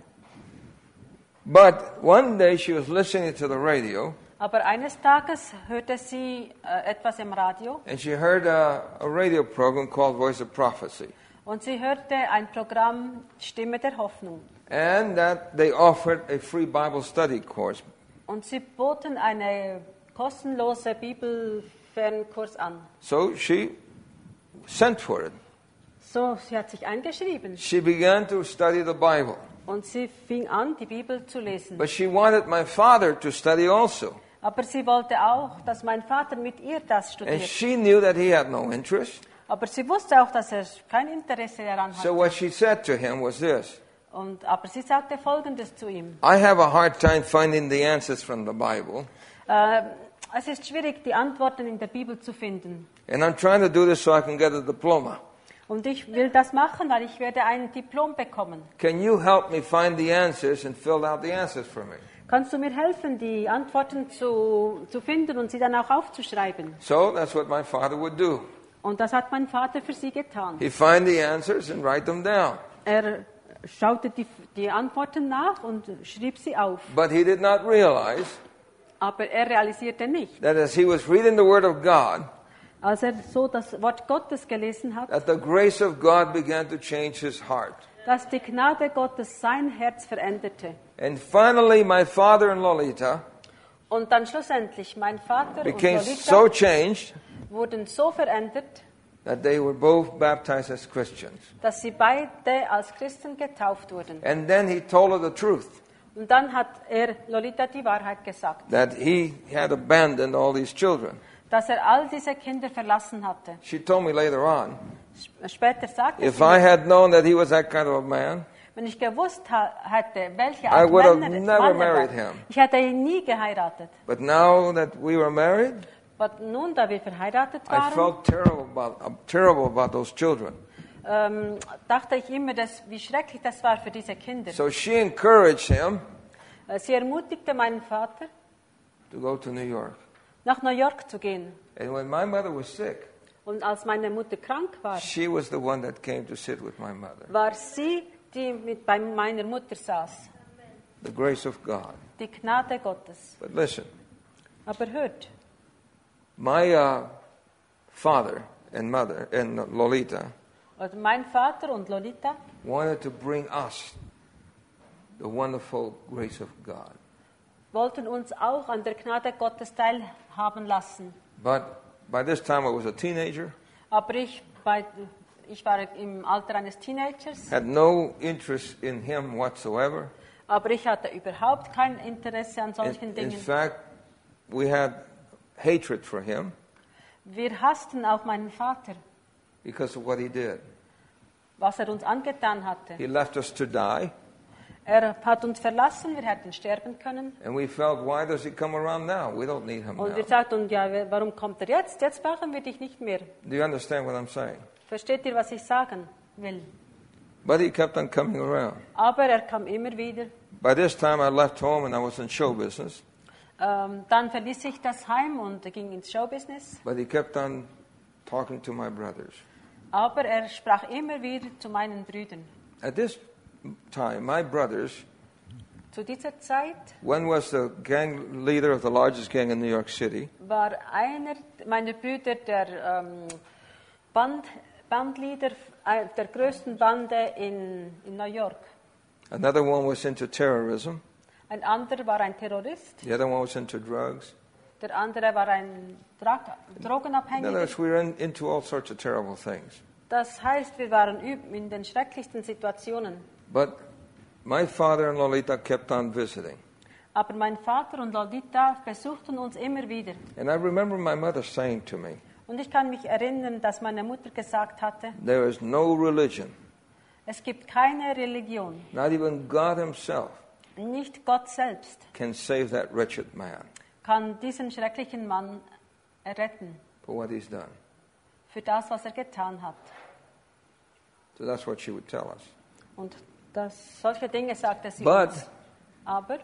But one day she was listening to the radio, Aber eines Tages hörte sie äh, etwas im Radio and she heard a, a radio program called Voice of Prophecy. und sie hörte ein Programm Stimme der Hoffnung. And that they offered a free Bible study course. Und sie boten eine kostenlose Bibelfernkurs an. So she sent for it. So, sie hat sich eingeschrieben She began to study the Bible. und sie fing an, die Bibel zu lesen. But she wanted my father to study also. Aber sie wollte auch, dass mein Vater mit ihr das And studiert. she knew that he had no interest. Aber sie wusste auch, dass er kein Interesse daran So hatte. what she said to him was this: Und, aber sie sagte Folgendes zu ihm. I have a hard time finding the answers from the Bible, Äh, es ist schwierig, die Antworten in der Bibel zu finden. and I'm trying to do this so I can get a diploma. Und ich will das machen, weil ich werde ein Diplom bekommen. Can you help me find the answers and fill out the answers for me? Kannst du mir helfen, die Antworten zu, zu finden und sie dann auch aufzuschreiben? So that's what my father would do. Und das hat mein Vater für sie getan. He'd find the answers and write them down. Er schaute die, die Antworten nach und schrieb sie auf. But he did not realize Aber er realisierte nicht, that as he was reading the Word of God, als er so das Wort Gottes gelesen hat, that the grace of God began to change his heart. dass die Gnade Gottes sein Herz veränderte. And finally, my father and Lolita Und dann schlussendlich, mein Vater und became Lolita so changed wurden so verändert, that they were both baptized as Christians. dass sie beide als Christen getauft wurden. And then he told her the truth, Und dann hat er Lolita die Wahrheit gesagt, that he had abandoned all these children. dass er all diese Kinder verlassen hatte. She told me later on, Sp- Später sagte if sie, I had known that he was that kind of a man, wenn ich gewusst ha hätte, welche I Art would have Männer, never Mann er married war, him. ich hätte ihn nie geheiratet. but now that we were married, Aber nun, da wir verheiratet I waren, felt terrible about, uh, terrible about those children. ähm, dachte ich immer, dass, wie schrecklich das war für diese Kinder. So she encouraged him Äh, Sie ermutigte meinen Vater, to go to New York. nach New York zu gehen. And when my mother was sick, Und als meine Mutter krank war, she was the one that came to sit with my mother. war sie, die mit bei meiner Mutter saß. The grace of God. Die Gnade Gottes. But listen, Aber hört, my uh, father and mother and Lolita Also mein Vater und Lolita wanted to bring us the wonderful grace of God. wollten uns auch an der Gnade Gottes teilhaben lassen. But by this time I was a teenager, Aber ich, bei, ich war im Alter eines Teenagers, had no interest in him whatsoever. aber ich hatte überhaupt kein Interesse an solchen In, in Dingen. fact, we had hatred for him Wir hassten auch meinen Vater, because of what he did. was er uns angetan hatte. He left us to die, Er hat uns verlassen, wir hätten sterben können. and we felt, why does he come around now? We don't need him Und now. wir sagten, ja, warum kommt er jetzt? Jetzt brauchen wir dich nicht mehr. Do you understand what I'm saying? Versteht ihr, was ich sagen will? But he kept on coming around. Aber er kam immer wieder. By this time, I left home and I was in show business, Ähm, dann verließ ich das Heim und ging ins Showbusiness. but he kept on talking to my brothers. Aber er sprach immer wieder zu meinen Brüdern. At this time, my brothers, Zu dieser Zeit one was the gang leader of the largest gang in New York City, war einer meiner Brüder der ähm, Band, Bandleader äh, der größten Bande in, in New York. another one was into terrorism, Ein anderer war ein Terrorist. the other one was into drugs. Der andere war ein Dra In other Drogenabhängiger. words, we were in, into all sorts of terrible things. Das heißt, wir waren üb- in den schrecklichsten Situationen. But my father and Lolita kept on visiting. Aber mein Vater und Lolita besuchten uns immer wieder. And I remember my mother saying to me, Und ich kann mich erinnern, dass meine Mutter gesagt hatte, there is no religion, es gibt keine Religion, not even God himself, nicht Gott selbst can save that wretched man kann diesen schrecklichen Mann retten for what he's done. für das, was er getan hat. So that's what she would tell us. Und das, solche Dinge sagte sie But uns. Aber,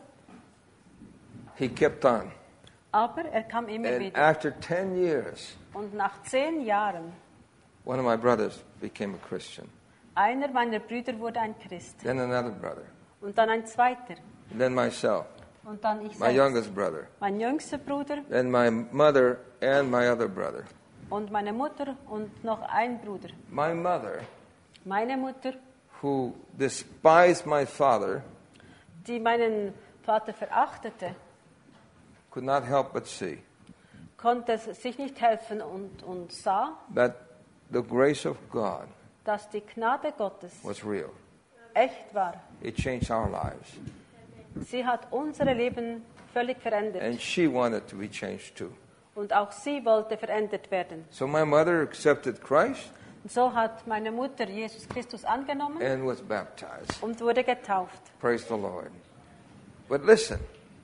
he kept on. aber er kam immer And wieder. after ten years, Und nach zehn Jahren, one of my brothers became a Christian. einer meiner Brüder wurde ein Christ. Then another brother. Und dann ein zweiter. And then myself, Und dann ich my selbst. youngest brother. Mein jüngster Bruder Then my mother and my other brother. und meine Mutter und noch ein Bruder. My mother, Meine Mutter, who despised my father, die meinen Vater verachtete, could not help but see konnte sich nicht helfen und, und sah, that the grace of God dass die Gnade Gottes was real. echt war. It changed our lives. Sie hat unsere Leben völlig verändert. And she wanted to be changed too. Und auch sie wollte verändert werden. So my mother accepted Christ Und so hat meine Mutter Jesus Christus angenommen and was baptized. und wurde getauft. Praise the Lord. But listen,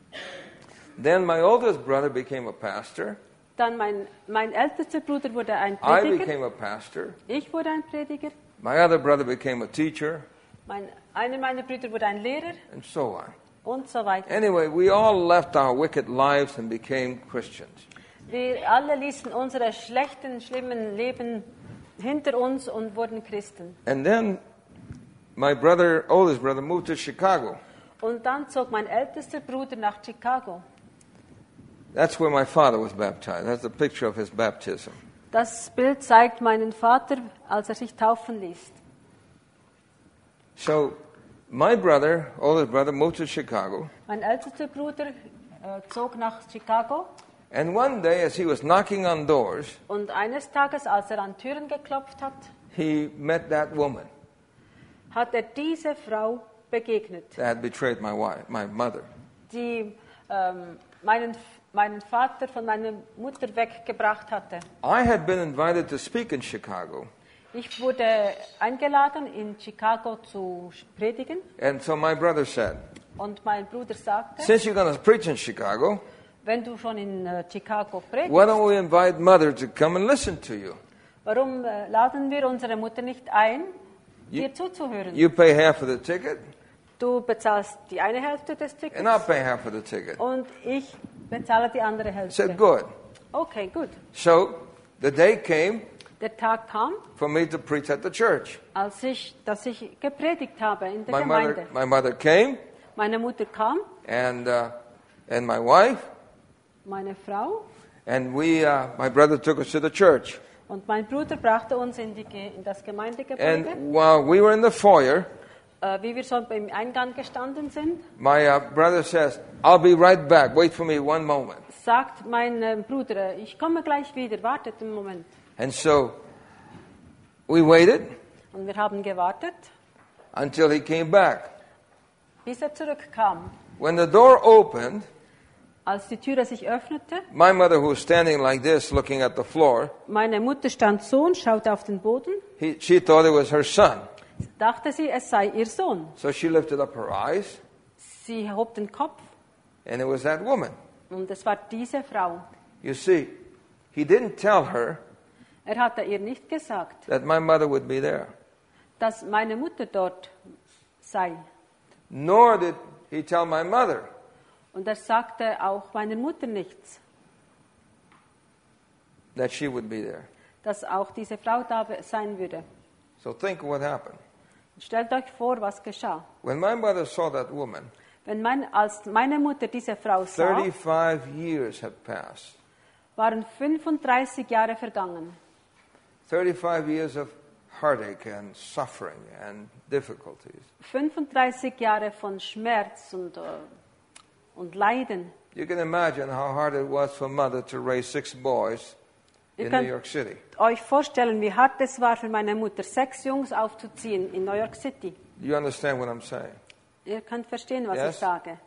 then my oldest brother became a pastor. Dann mein, mein ältester Bruder wurde ein I Prediger. became a pastor. Ich wurde ein Prediger. My other brother became a teacher, Mein, einer meiner Brüder wurde ein Lehrer and so on. und so weiter. Anyway, we all left our wicked lives and became Christians. Wir alle ließen unsere schlechten, schlimmen Leben hinter uns und wurden Christen. And then my brother, oldest brother, moved to Chicago. Und dann zog mein ältester Bruder nach Chicago. That's where my father was baptized. That's a picture of his baptism. Das Bild zeigt meinen Vater, als er sich taufen ließ. So my brother, oldest brother, moved to Chicago. Mein ältester Bruder äh, zog nach Chicago And one day, as he was knocking on doors, und eines Tages, als er an Türen geklopft hat, he met that woman hat er diese Frau begegnet, that had betrayed my wife, my mother. die ähm, meinen, meinen Vater von meiner Mutter weggebracht hatte. I had been invited to speak in Chicago. Ich wurde eingeladen, in Chicago zu predigen. And so my brother said, Und mein Bruder sagte, since you're going to preach in Chicago, wenn du schon in äh, Chicago why predigst, don't we invite mother to come and listen to you? warum äh, laden wir unsere Mutter nicht ein, You- dir zuzuhören? You pay half of the ticket, Du bezahlst die eine Hälfte des Tickets and I'll pay half of the ticket. und ich bezahle die andere I Hälfte. said, good. Okay, gut. So the day came Der Tag kam, for me to preach at the church. als ich, dass ich gepredigt habe in der My mother, Gemeinde. my mother came, Meine Mutter kam, and uh, and my wife, meine Frau, and we, uh, my brother took us to the church. Und mein Bruder brachte uns in, die, Ge- in das Gemeindegebäude. And while we were in the foyer, Äh, wie wir so beim Eingang gestanden sind, my uh, brother says, I'll be right back. Wait for me one moment. sagt mein äh, Bruder, äh, ich komme gleich wieder, wartet einen Moment. And so we waited Und wir haben gewartet, until he came back. bis er zurückkam. When the door opened, Als die Türe sich öffnete, my mother, who was standing like this looking at the floor, meine Mutter stand so und schaute auf den Boden, he, she thought it was her son. dachte sie, es sei ihr Sohn. So she lifted up her eyes, Sie hob den Kopf and it was that woman. und es war diese Frau. You see, he didn't tell her Er hatte ihr nicht gesagt, that my mother would be there. dass meine Mutter dort sei. Nor did he tell my mother Und er sagte auch meiner Mutter nichts, that she would be there. dass auch diese Frau da be- sein würde. So think what happened. Stellt euch vor, was geschah. When my mother saw that woman, Wenn mein, als meine Mutter diese Frau sah, thirty-five years had passed. waren fünfunddreißig Jahre vergangen. thirty-five years of heartache and suffering and difficulties. fünfunddreißig Jahre von Schmerz und, äh, und Leiden. You can imagine how hard it was for mother to raise six boys Ihr in New könnt York City. euch vorstellen, wie hart es war für meine Mutter, sechs Jungs aufzuziehen in New York City. Do you understand what I'm saying? Ihr könnt verstehen, was Yes. ich sage.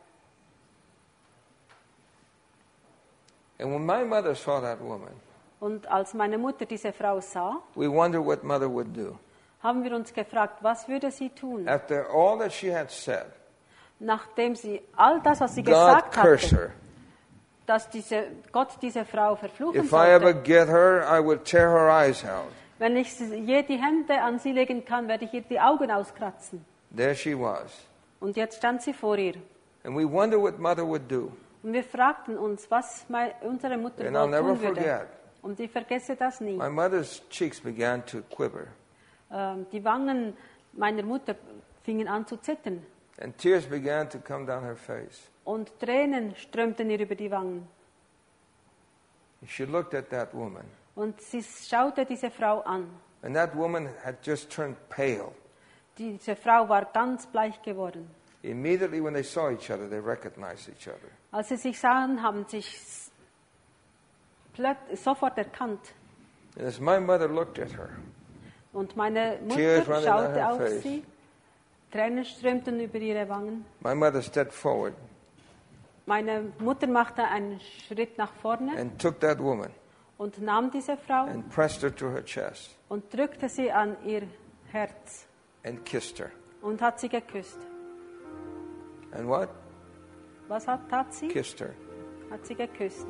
And when my mother saw that woman, Und als meine Mutter diese Frau sah, we wondered what mother would do. haben wir uns gefragt, was würde sie tun? After all that she had said, Nachdem sie all das, was sie God gesagt curse hatte, her. dass diese, Gott diese Frau verfluchen If I ever sollte. get her, I would tear her eyes out. Wenn ich sie- je die Hände an sie legen kann, werde ich ihr die Augen auskratzen. There she was. Und jetzt stand sie vor ihr. And we wonder what mother would do. Und wir fragten uns, was mei- unsere Mutter And I'll wohl never tun würde. forget. Und ich vergesse das nie. My mother's cheeks began to quiver, Ähm, die Wangen meiner Mutter fingen an zu zittern. and tears began to come down her face. Und Tränen strömten ihr über die Wangen. She looked at that woman, Und sie schaute diese Frau an. and that woman had just turned pale. Diese Frau war ganz bleich geworden. Immediately when they saw each other, they recognized each other. Als sie sich sahen, haben sie sich plöt- sofort erkannt. And as my mother looked at her, Und meine Tears Mutter running down schaute her auf face. sie. Tränen strömten über ihre Wangen. my mother stepped forward Meine Mutter machte einen Schritt nach vorne and took that woman und nahm diese Frau and pressed her to her chest und drückte sie an ihr Herz and kissed her. und hat sie geküsst. And what? Was hat, tat sie? Kissed her. Hat sie geküsst.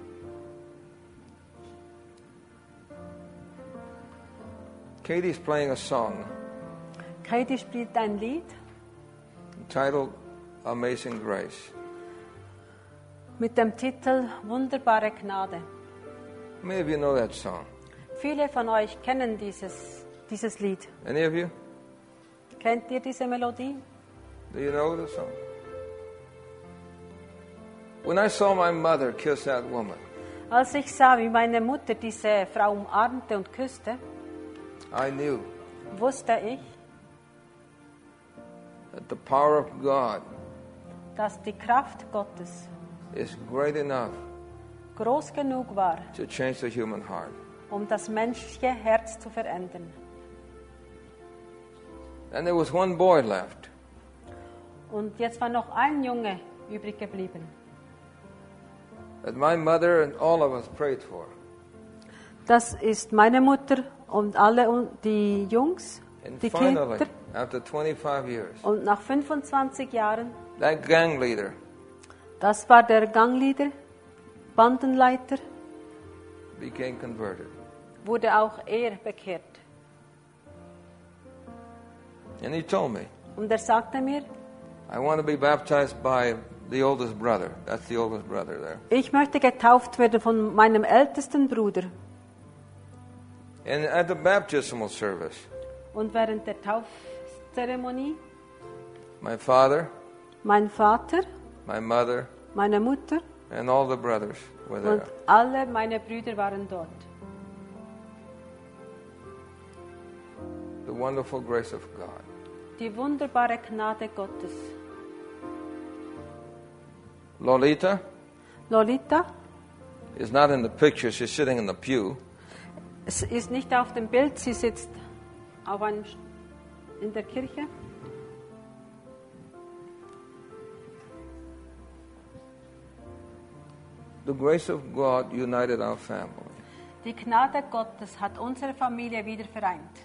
Katie's playing a song Katie spielt ein Lied entitled Amazing Grace. mit dem Titel Wunderbare Gnade. How many of you know that song? Viele von euch kennen dieses, dieses Lied. Any of you? Kennt ihr diese Melodie? Do you know the song? When I saw my mother kiss that woman, Als ich sah, wie meine Mutter diese Frau umarmte und küsste, I knew wusste ich, that the power of God dass die Kraft Gottes is great enough groß genug war, to change the human heart. um das menschliche Herz zu verändern. And there was one boy left. Und jetzt war noch ein Junge übrig geblieben, That my mother and all of us prayed for. das ist meine Mutter und alle un- die Jungs, And die finally, Kinder. after twenty-five years, Und nach fünfundzwanzig Jahren, that gang leader das war der Gangleader, Bandenleiter, became converted. wurde auch er bekehrt. And he told me, Und er sagte mir, I want to be baptized by the oldest brother. That's the oldest brother there. ich möchte getauft werden von meinem ältesten Bruder. And at the baptismal service, Und während der Taufzeremonie, my father, mein Vater, my mother, meine Mutter and all the brothers were there. und alle meine Brüder waren dort. wonderful grace of God. Die wunderbare Gnade Gottes. Lolita Lolita is not in the picture. She's sitting in the pew. es ist nicht auf dem Bild, sie sitzt auf einem, in der Kirche. The grace of God united our family. Die Gnade Gottes hat unsere Familie wieder vereint.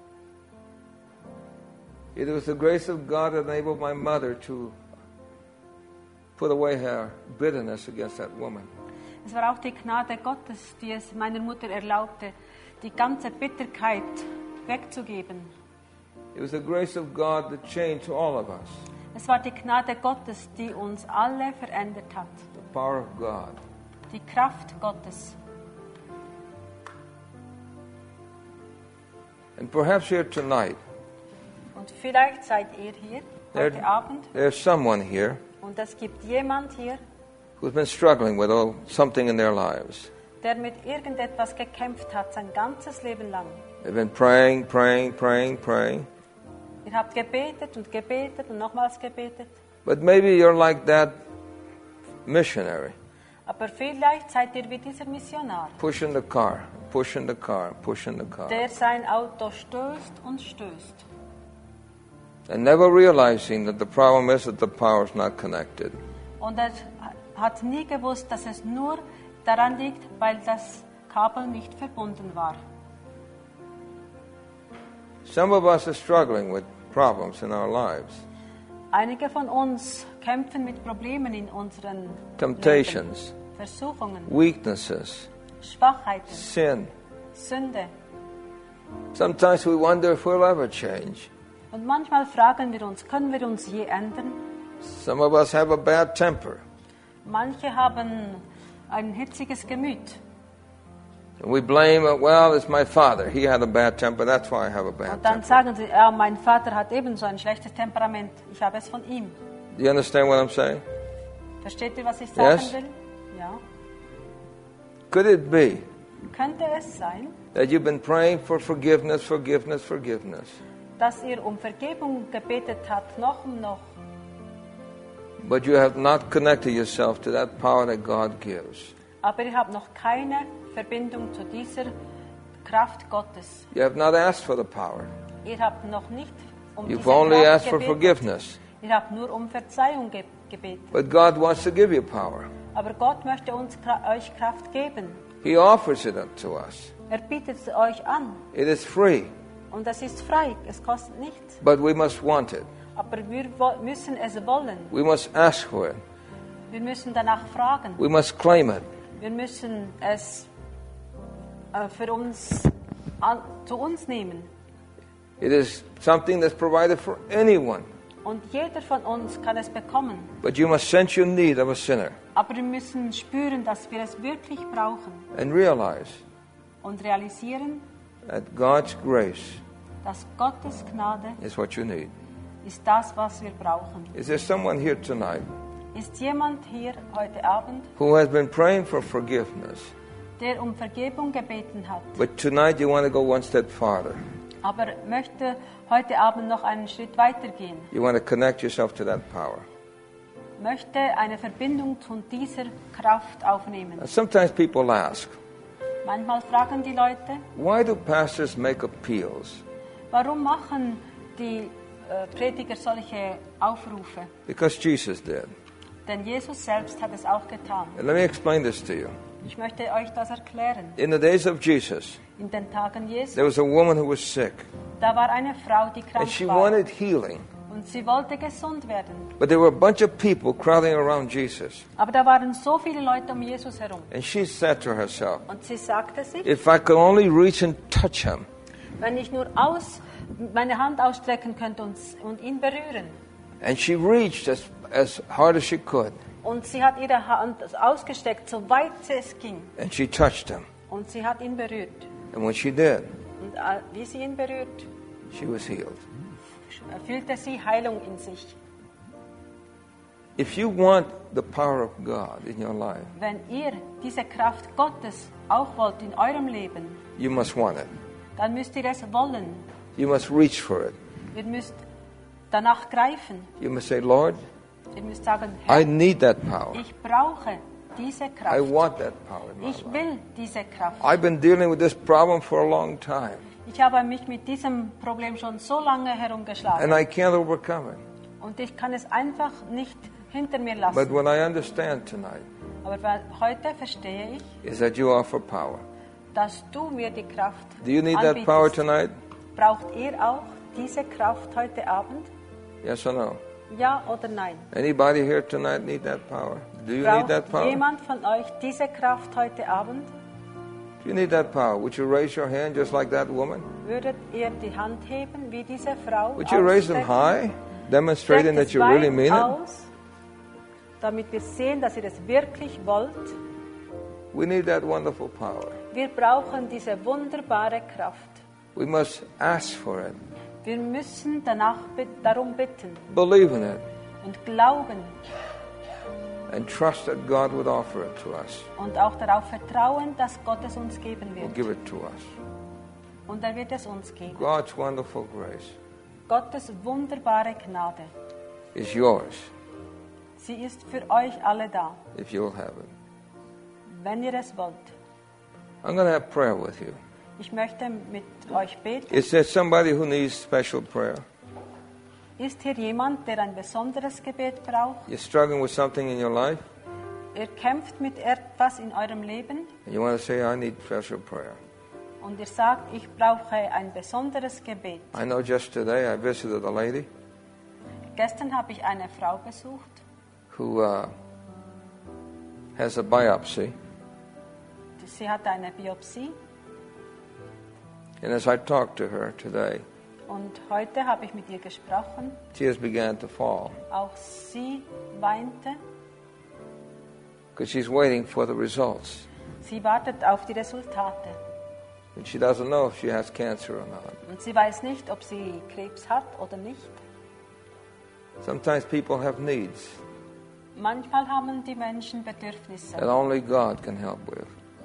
It was the grace of God that enabled my mother to put away her bitterness against that woman. Es war auch die Gnade Gottes, die es meiner Mutter erlaubte, die ganze Bitterkeit wegzugeben. It was the grace of God that changed all of us. Es war die Gnade Gottes, die uns alle verändert hat. The power of God. Die Kraft Gottes. And perhaps here tonight, Und vielleicht seid ihr hier heute there, Abend there's someone here und es gibt jemand hier, who's been struggling with all, something in their lives. der mit irgendetwas gekämpft hat, sein ganzes Leben lang. They've been praying, praying, praying, praying. Ihr habt gebetet und gebetet und nochmals gebetet. But maybe you're like that missionary, Aber vielleicht seid ihr wie dieser Missionar, pushing the car, pushing the car, pushing the car, der sein Auto stößt und stößt. and never realizing that the problem is that the power is not connected. Und er hat nie gewusst, dass es nur daran liegt, weil das Kabel nicht verbunden war. Some of us are struggling with problems in our lives, Einige von uns kämpfen mit Problemen in unseren temptations, Leben, Versuchungen, weaknesses, Schwachheiten, sin. Sünde. Sometimes we wonder if we'll ever change. Und manchmal fragen wir uns, können wir uns je ändern? Some of us have a bad temper. Manche haben ein hitziges Gemüt. And we blame, uh, well, it's my father. He had a bad temper. That's why I have a bad Und dann temper. sagen sie, ja, mein Vater hat ebenso ein schlechtes Temperament. Ich habe es von ihm. Do you understand what I'm saying? Versteht ihr, was ich sagen Yes. will? Ja. Could it be Könnte es sein, that you've been praying for forgiveness, forgiveness, forgiveness, dass ihr um Vergebung gebetet habt, noch und noch, but you have not connected yourself to that power that God gives? aber ihr habt noch keine Verbindung zu dieser Kraft Gottes. You have not asked for the power. Ihr habt noch nicht um You've diese only Kraft asked for gebetet. forgiveness. Ihr habt nur um Verzeihung ge gebetet. But God wants to give you power. Aber Gott möchte uns euch Kraft geben. He offers it to us. Er bietet es euch an. It is free, Und es ist frei, es kostet nichts. but we must want it. Aber wir wo- müssen es wollen. We must ask for it. Wir müssen danach fragen. We must claim it. Wir müssen es äh, für uns an, zu uns nehmen. It is something that's provided for anyone. Und jeder von uns kann es bekommen. But you must sense your need of a sinner Aber wir müssen spüren, dass wir es wirklich brauchen. and realize Und realisieren, that God's grace dass Gottes Gnade is what you need. ist das, was wir brauchen. Is there someone here tonight Ist jemand hier heute Abend, who has been praying for forgiveness, der um Vergebung gebeten hat, but tonight you want to go one step farther? aber möchte heute Abend noch einen Schritt weitergehen? You want to connect yourself to that power. Möchte eine Verbindung zu dieser Kraft aufnehmen? And sometimes people ask, Manchmal fragen die Leute, why do pastors make appeals? warum machen die äh, Prediger solche Aufrufe? Because Jesus did. Denn Jesus selbst hat es auch getan. And let me explain this to you. Ich möchte euch das erklären. In the days of Jesus, In den Tagen Jesu, there was a woman who was sick, da war eine Frau, die and krank she war. wanted healing. Und sie wollte gesund werden. But there were a bunch of people crowding around Jesus. Aber da waren so viele Leute um Jesus herum. And she said to herself, Und sie sagte sich, if I could only reach and touch him. wenn ich nur aus, meine Hand ausstrecken könnte und, und ihn berühren. And she reached as, as hard as she could. Und sie hat ihre Hand ausgestreckt, so weit es ging. And she touched him. Und sie hat ihn berührt. And when she did, Und äh, wie sie ihn berührt, she was healed. fühlte sie Heilung in sich. If you want the power of God in your life, Wenn ihr diese Kraft Gottes auch wollt in eurem Leben, you must want it. dann müsst ihr es wollen. You must reach for it. Ihr müsst danach greifen. You must say, Lord, Ihr müsst sagen, I Herr, need that power. ich brauche diese I Kraft. want that power in my Ich life. will diese Kraft. I've been dealing with this problem for a long time, Ich habe mich mit diesem Problem schon so lange and herumgeschlagen. I can't overcome it. Und ich kann es einfach nicht hinter mir But lassen. what I understand tonight Aber weil- heute verstehe ich, is that you offer power. dass du mir die Kraft Do you need that anbietest. power tonight? Braucht ihr auch diese Kraft heute Abend? Yes or no? Ja oder nein? Anybody here tonight need that power? Do you need that Braucht power? jemand von euch diese Kraft heute Abend? Do you need that power? Would you raise your hand just like that woman? Würdet ihr die Hand heben wie diese Frau? Would you raise them Ausstrecken? high, demonstrating Streckt that es you really weit mean it? aus, damit wir sehen, dass ihr es wirklich wollt. We need that wonderful power. Wir brauchen diese wunderbare Kraft. We must ask for it, Wir müssen danach bi- darum bitten believe in it, und glauben and trust that God would offer it to us. und auch darauf vertrauen, dass Gott es uns geben Will wird. give it to us. Und er wird es uns geben. God's wonderful grace Gottes wunderbare Gnade. is yours Sie ist für euch alle da, if you'll have it. wenn ihr es wollt. I'm going to have prayer with you. Ich möchte mit euch beten. Is there somebody who needs special prayer? Ist hier jemand, der ein besonderes Gebet braucht? You're struggling with something in your life, Ihr kämpft mit etwas in eurem Leben and you want to say, I need special prayer. und ihr sagt, ich brauche ein besonderes Gebet. I know just today I visited a lady Gestern habe ich eine Frau besucht, who uh, has a biopsy, sie hatte eine Biopsie and as I talked to her today, und heute habe ich mit ihr gesprochen. tears began to fall Auch sie weinte. because she's waiting for the results. Sie wartet auf die Resultate And she doesn't know if she has cancer or not. und sie weiß nicht, ob sie Krebs hat oder nicht. Sometimes people have needs Manchmal haben die Menschen Bedürfnisse, that only God can help with.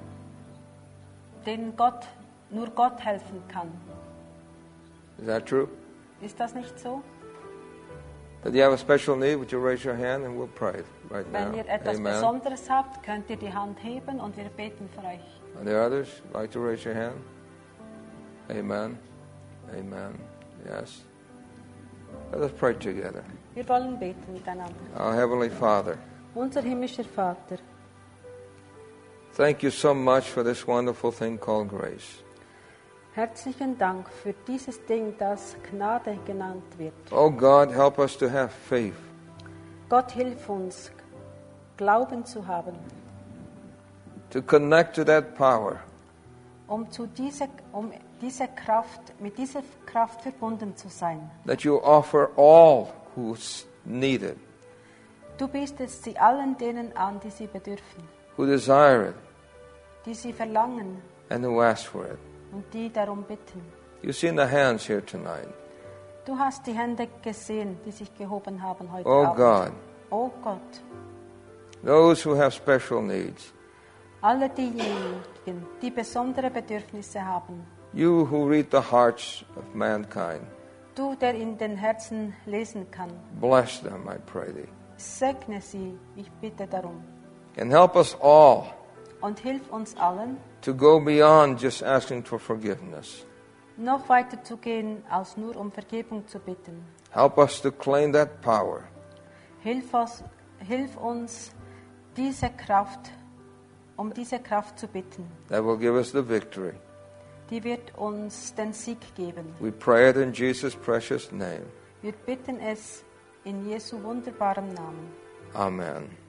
denen Gott, nur Gott helfen kann. Is that true? Ist das nicht so? That you have a special need, would you raise your hand and we'll pray right now? Wenn ihr etwas Amen. Besonderes habt, könnt ihr die Hand heben und wir beten für euch. Are there others who'd like to raise your hand? Amen. Amen. Yes. Let us pray together. Wir wollen beten miteinander. Our Heavenly Father, Unser himmlischer Vater, thank you so much for this wonderful thing called grace. herzlichen Dank für dieses Ding, das Gnade genannt wird. Oh God, help us to have faith, Gott, hilf uns, Glauben zu haben, to connect to that power, um zu dieser, um diese Kraft, mit dieser Kraft verbunden zu sein. that you offer all who need it, Du bietest sie allen denen an, die sie bedürfen, who desire it, die sie verlangen and who ask for it. und die darum bitten. You've seen the hands here tonight. Du hast die Hände gesehen, die sich gehoben haben heute Oh Abend. God, Oh Gott, those who have special needs, alle diejenigen, die besondere Bedürfnisse haben, you who read the hearts of mankind, du, der in den Herzen lesen kann, bless them, I pray thee. segne sie, ich bitte darum. And help us all Und hilf uns allen, to go beyond just asking for forgiveness. noch weiter zu gehen, als nur um Vergebung zu bitten. Help us to claim that power Hilf uns, hilf uns diese Kraft, um diese Kraft zu bitten. that will give us the victory. Die wird uns den Sieg geben. We pray it in Jesus' precious name. Wir bitten es in Jesu wunderbarem Namen. Amen.